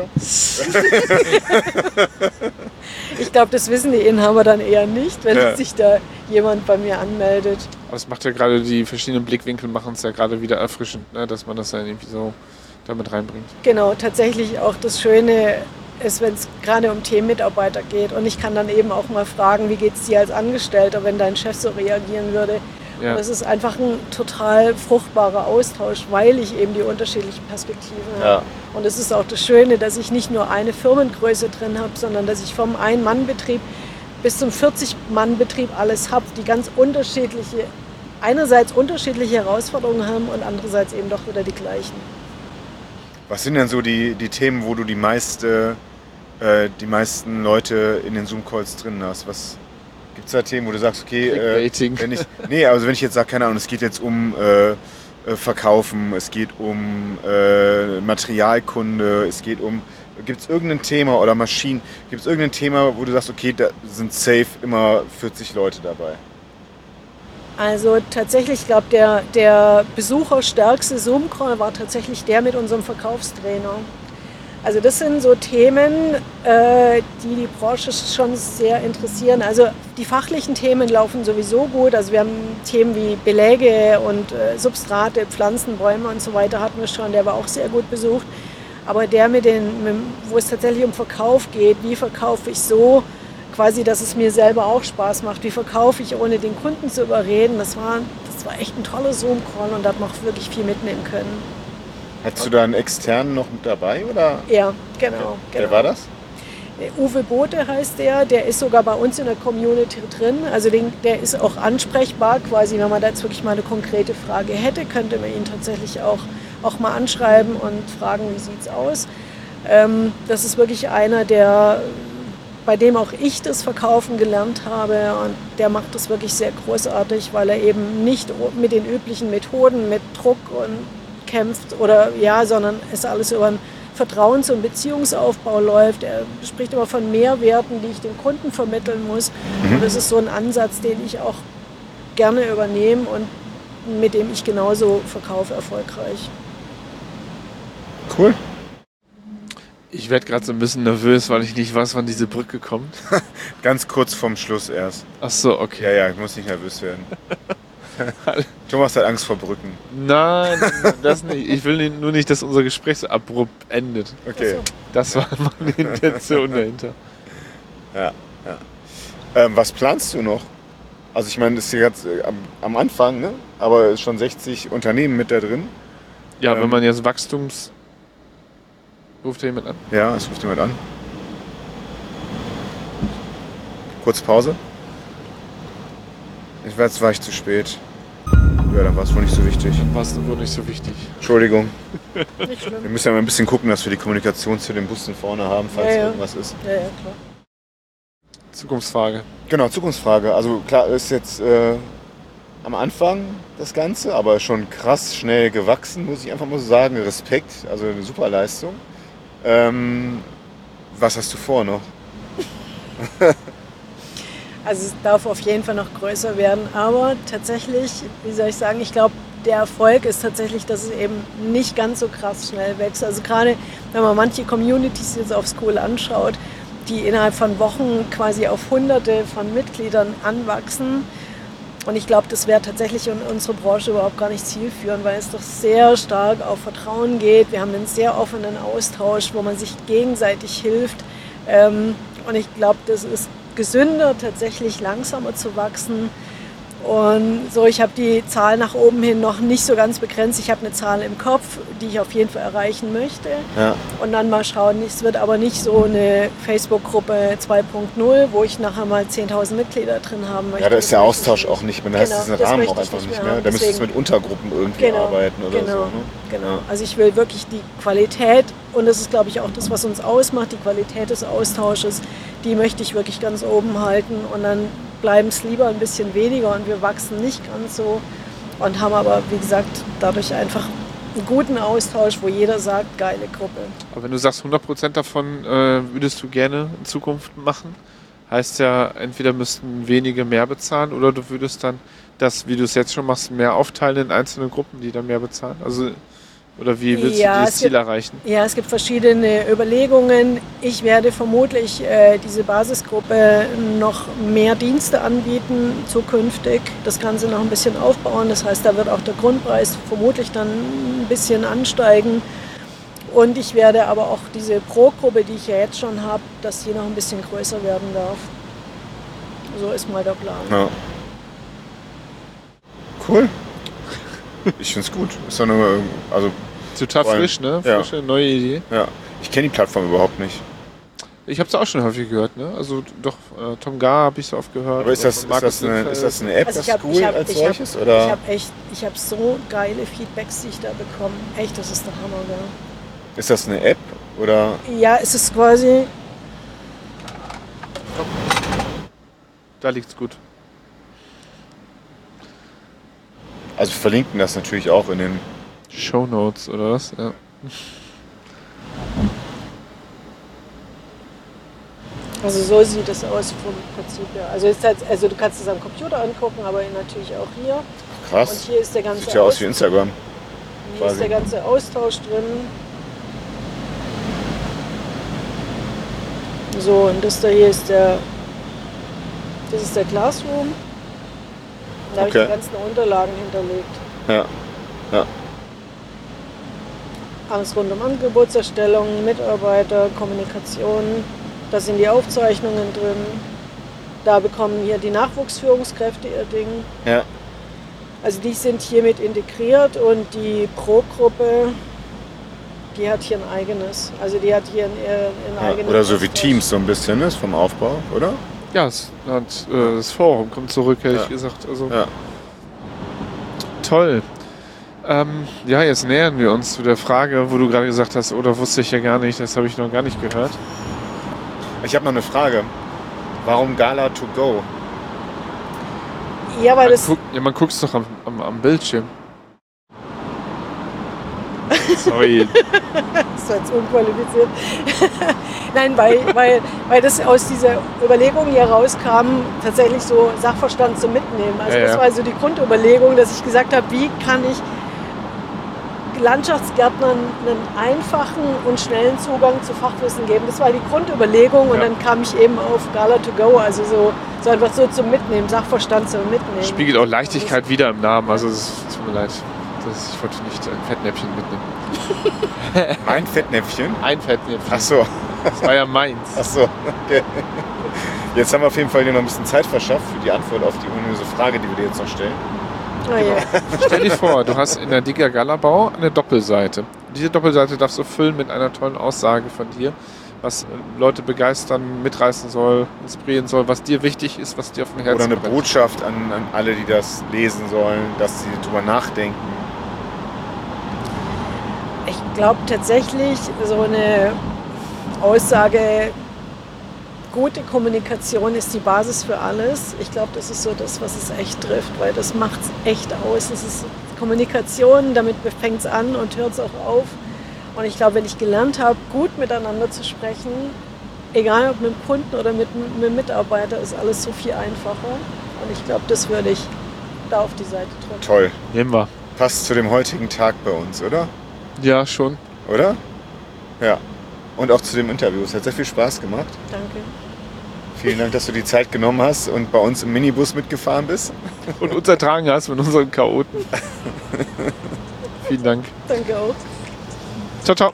Ich glaube, das wissen die Inhaber dann eher nicht, wenn ja. sich da jemand bei mir anmeldet. Aber es macht ja gerade, die verschiedenen Blickwinkel machen es ja gerade wieder erfrischend, ne? Dass man das dann irgendwie so damit reinbringt. Genau, tatsächlich auch das Schöne ist, wenn es gerade um Themenmitarbeiter geht. Und ich kann dann eben auch mal fragen, wie geht es dir als Angestellter, wenn dein Chef so reagieren würde. Ja. Und es ist einfach ein total fruchtbarer Austausch, weil ich eben die unterschiedlichen Perspektiven habe. Ja. Und es ist auch das Schöne, dass ich nicht nur eine Firmengröße drin habe, sondern dass ich vom Ein-Mann-Betrieb bis zum vierzig-Mann-Betrieb alles habe, die ganz unterschiedliche, einerseits unterschiedliche Herausforderungen haben und andererseits eben doch wieder die gleichen. Was sind denn so die, die Themen, wo du die, meiste, äh, die meisten Leute in den Zoom-Calls drin hast? Was gibt es da Themen, wo du sagst, okay, äh, wenn ich, nee, also wenn ich jetzt sage, keine Ahnung, es geht jetzt um äh, Verkaufen, es geht um äh, Materialkunde, es geht um, gibt es irgendein Thema oder Maschinen, gibt es irgendein Thema, wo du sagst, okay, da sind safe immer vierzig Leute dabei? Also tatsächlich, ich glaube, der, der besucherstärkste Zoom-Call war tatsächlich der mit unserem Verkaufstrainer. Also das sind so Themen, äh, die die Branche schon sehr interessieren. Also die fachlichen Themen laufen sowieso gut. Also wir haben Themen wie Beläge und äh, Substrate, Pflanzen, Bäume und so weiter hatten wir schon. Der war auch sehr gut besucht. Aber der, mit den, mit, wo es tatsächlich um Verkauf geht, wie verkaufe ich so, quasi, dass es mir selber auch Spaß macht. Wie verkaufe ich, ohne den Kunden zu überreden? Das war, das war echt ein toller Zoom-Call und da hat man auch wirklich viel mitnehmen können. Hattest du da einen externen noch mit dabei? Oder? Ja, genau. Okay. Wer genau. war das? Uwe Bote heißt der, der ist sogar bei uns in der Community drin. Also den, der ist auch ansprechbar, quasi, wenn man da jetzt wirklich mal eine konkrete Frage hätte, könnte man ihn tatsächlich auch, auch mal anschreiben und fragen, wie sieht es aus. Ähm, das ist wirklich einer, der bei dem auch ich das Verkaufen gelernt habe und der macht das wirklich sehr großartig, weil er eben nicht mit den üblichen Methoden, mit Druck und kämpft oder ja, sondern es alles über einen Vertrauens- und Beziehungsaufbau läuft. Er spricht immer von Mehrwerten, die ich dem Kunden vermitteln muss. Mhm. Und das ist so ein Ansatz, den ich auch gerne übernehme und mit dem ich genauso verkaufe erfolgreich. Cool. Ich werde gerade so ein bisschen nervös, weil ich nicht weiß, wann diese Brücke kommt. Ganz kurz vorm Schluss erst. Ach so, okay. Ja, ja, ich muss nicht nervös werden. Thomas hat Angst vor Brücken. Nein, das nicht. Ich will nur nicht, dass unser Gespräch so abrupt endet. Okay. Das war meine Intention dahinter. Ja, ja. Ähm, was planst du noch? Also ich meine, das ist hier jetzt am, am Anfang, ne? Aber es ist schon sechzig Unternehmen mit da drin. Ja, ähm, wenn man jetzt Wachstums... Ruft da jemand an? Ja, es ruft jemand an. Kurz Pause. Ich weiß, jetzt war ich zu spät. Ja, dann war es wohl nicht so wichtig. Dann war es wohl nicht so wichtig. Entschuldigung. Nicht schlimm. Wir müssen ja mal ein bisschen gucken, dass wir die Kommunikation zu den Bussen vorne haben, falls ja, ja. irgendwas ist. Ja, ja, klar. Zukunftsfrage. Genau, Zukunftsfrage. Also klar, ist jetzt äh, am Anfang das Ganze, aber schon krass schnell gewachsen, muss ich einfach mal so sagen. Respekt, also eine super Leistung. Ähm, was hast du vor noch? Also es darf auf jeden Fall noch größer werden, aber tatsächlich, wie soll ich sagen, ich glaube, der Erfolg ist tatsächlich, dass es eben nicht ganz so krass schnell wächst. Also gerade, wenn man manche Communities jetzt auf Skool anschaut, die innerhalb von Wochen quasi auf Hunderte von Mitgliedern anwachsen. Und ich glaube, das wäre tatsächlich in unserer Branche überhaupt gar nicht zielführend, weil es doch sehr stark auf Vertrauen geht. Wir haben einen sehr offenen Austausch, wo man sich gegenseitig hilft. Und ich glaube, das ist gesünder, tatsächlich langsamer zu wachsen. Und so, ich habe die Zahl nach oben hin noch nicht so ganz begrenzt. Ich habe eine Zahl im Kopf, die ich auf jeden Fall erreichen möchte. Ja. Und dann mal schauen. Es wird aber nicht so eine Facebook-Gruppe zwei Punkt null, wo ich nachher mal zehntausend Mitglieder drin haben möchte. Ja, da ist der Das Austausch möchte ich auch nicht mehr. Da heißt Genau, diesen das Rahmen möchte auch ich einfach nicht nicht mehr mehr. haben. Da müsstest du Deswegen- mit Untergruppen irgendwie Genau, arbeiten oder genau, so. Ne? genau. Ja. Also ich will wirklich die Qualität, und das ist, glaube ich, auch das, was uns ausmacht, die Qualität des Austausches, die möchte ich wirklich ganz oben halten. Und dann bleiben es lieber ein bisschen weniger und wir wachsen nicht ganz so. Und haben aber, wie gesagt, dadurch einfach einen guten Austausch, wo jeder sagt, geile Gruppe. Aber wenn du sagst, hundert Prozent davon äh, würdest du gerne in Zukunft machen, heißt ja, entweder müssten wenige mehr bezahlen oder du würdest dann das, wie du es jetzt schon machst, mehr aufteilen in einzelne Gruppen, die dann mehr bezahlen. Also, oder wie willst Ja, du dieses es Ziel gibt- erreichen? Ja, es gibt verschiedene Überlegungen. Ich werde vermutlich äh, diese Basisgruppe noch mehr Dienste anbieten zukünftig. Das Ganze noch ein bisschen aufbauen. Das heißt, da wird auch der Grundpreis vermutlich dann ein bisschen ansteigen. Und ich werde aber auch diese Pro-Gruppe, die ich ja jetzt schon habe, dass die noch ein bisschen größer werden darf. So ist mal der Plan. Ja. Cool. Ich finde es gut. Ist doch nur, also, Total Vor allem- frisch, ne? ja. Frische, neue Idee. ja. Ich kenne die Plattform überhaupt nicht. Ich habe es auch schon häufig gehört, ne? Also doch, äh, Tom Gar habe ich so oft gehört. Aber ist oder das, von ist Markus das, eine, Lindfeld. ist das eine App, Also das ich habe School ich hab, als ich hab, solches? ich Oder? hab echt, ich habe so geile Feedbacks, die ich da bekomme. Echt, das ist der Hammer, gell? Ist das eine App? Oder? Ja, es ist quasi, Da liegt's gut. Also wir verlinken das natürlich auch in den. Shownotes oder was? Ja. also so sieht es aus vom Prinzip her. Also, ist halt, also du kannst es am Computer angucken, aber natürlich auch hier. Und Krass. hier ist der ganze, Sieht ja aus Aus- wie Instagram. hier ist der quasi. ganze Austausch drin. So, und das da hier ist der, das ist der Classroom. Da habe Okay. ich die ganzen Unterlagen hinterlegt. Ja. Ja. Alles rund um Angebotserstellung, Mitarbeiter, Kommunikation. Da sind die Aufzeichnungen drin. Da bekommen hier die Nachwuchsführungskräfte ihr Ding. Ja. Also die sind hiermit integriert und die Pro-Gruppe, die hat hier ein eigenes. Also die hat hier ein, ein Ja. eigenes. Oder so wie Austausch. Teams so ein bisschen ist vom Aufbau, oder? Ja, es hat, äh, das Forum kommt zurück, hätte Ja. ich gesagt. Also Ja. toll. Ähm, ja, jetzt nähern wir uns zu der Frage, wo du gerade gesagt hast, oder wusste ich ja gar nicht, das habe ich noch gar nicht gehört. Ich habe noch eine Frage. Warum Gala to go? Ja, weil Man, das, guckt, ja, man guckt es doch am, am, am Bildschirm. Sorry. das war jetzt unqualifiziert. Nein, weil, weil, weil das aus dieser Überlegung hier rauskam, tatsächlich so Sachverstand zum Mitnehmen. Also Ja, das ja. war so die Grundüberlegung, dass ich gesagt habe, wie kann ich Landschaftsgärtnern einen einfachen und schnellen Zugang zu Fachwissen geben. Das war die Grundüberlegung und Ja. dann kam ich eben auf Gala to go, also so, so einfach so zum Mitnehmen, Sachverstand zum Mitnehmen. Spiegelt auch Leichtigkeit wieder im Namen. Also es tut mir leid. Das, ich wollte nicht ein Fettnäpfchen mitnehmen. Mein Fettnäpfchen? Ein Fettnäpfchen. Ach so. Das war ja meins. Ach so. Okay. Jetzt haben wir auf jeden Fall dir noch ein bisschen Zeit verschafft für die Antwort auf die ominöse Frage, die wir dir jetzt noch stellen. Ah, ja. Stell dir vor, du hast in der Digger Galabau eine Doppelseite. Diese Doppelseite darfst du füllen mit einer tollen Aussage von dir, was äh, Leute begeistern, mitreißen soll, inspirieren soll, was dir wichtig ist, was dir auf dem Herzen Oder eine brennt. Botschaft an, an alle, die das lesen sollen, dass sie drüber nachdenken. Ich glaube tatsächlich, so eine Aussage, gute Kommunikation ist die Basis für alles. Ich glaube, das ist so das, was es echt trifft, weil das macht es echt aus. Es ist Kommunikation, damit fängt es an und hört es auch auf. Und ich glaube, wenn ich gelernt habe, gut miteinander zu sprechen, egal ob mit dem Kunden oder mit, mit dem Mitarbeiter, ist alles so viel einfacher. Und ich glaube, das würde ich da auf die Seite drücken. Toll. Nehmen wir. Passt zu dem heutigen Tag bei uns, oder? Ja, schon. Oder? Ja. Und auch zu dem Interview. Es hat sehr viel Spaß gemacht. Danke. Vielen Dank, dass du die Zeit genommen hast und bei uns im Minibus mitgefahren bist. Und uns ertragen hast mit unseren Chaoten. Vielen Dank. Danke auch. Ciao, ciao.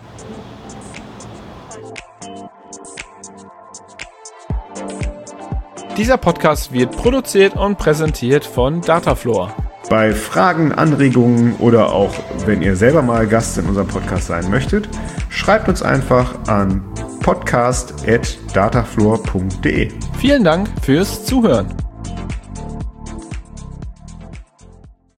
Dieser Podcast wird produziert und präsentiert von Datafloor. Bei Fragen, Anregungen oder auch wenn ihr selber mal Gast in unserem Podcast sein möchtet, schreibt uns einfach an podcast at datafloor punkt de. Vielen Dank fürs Zuhören.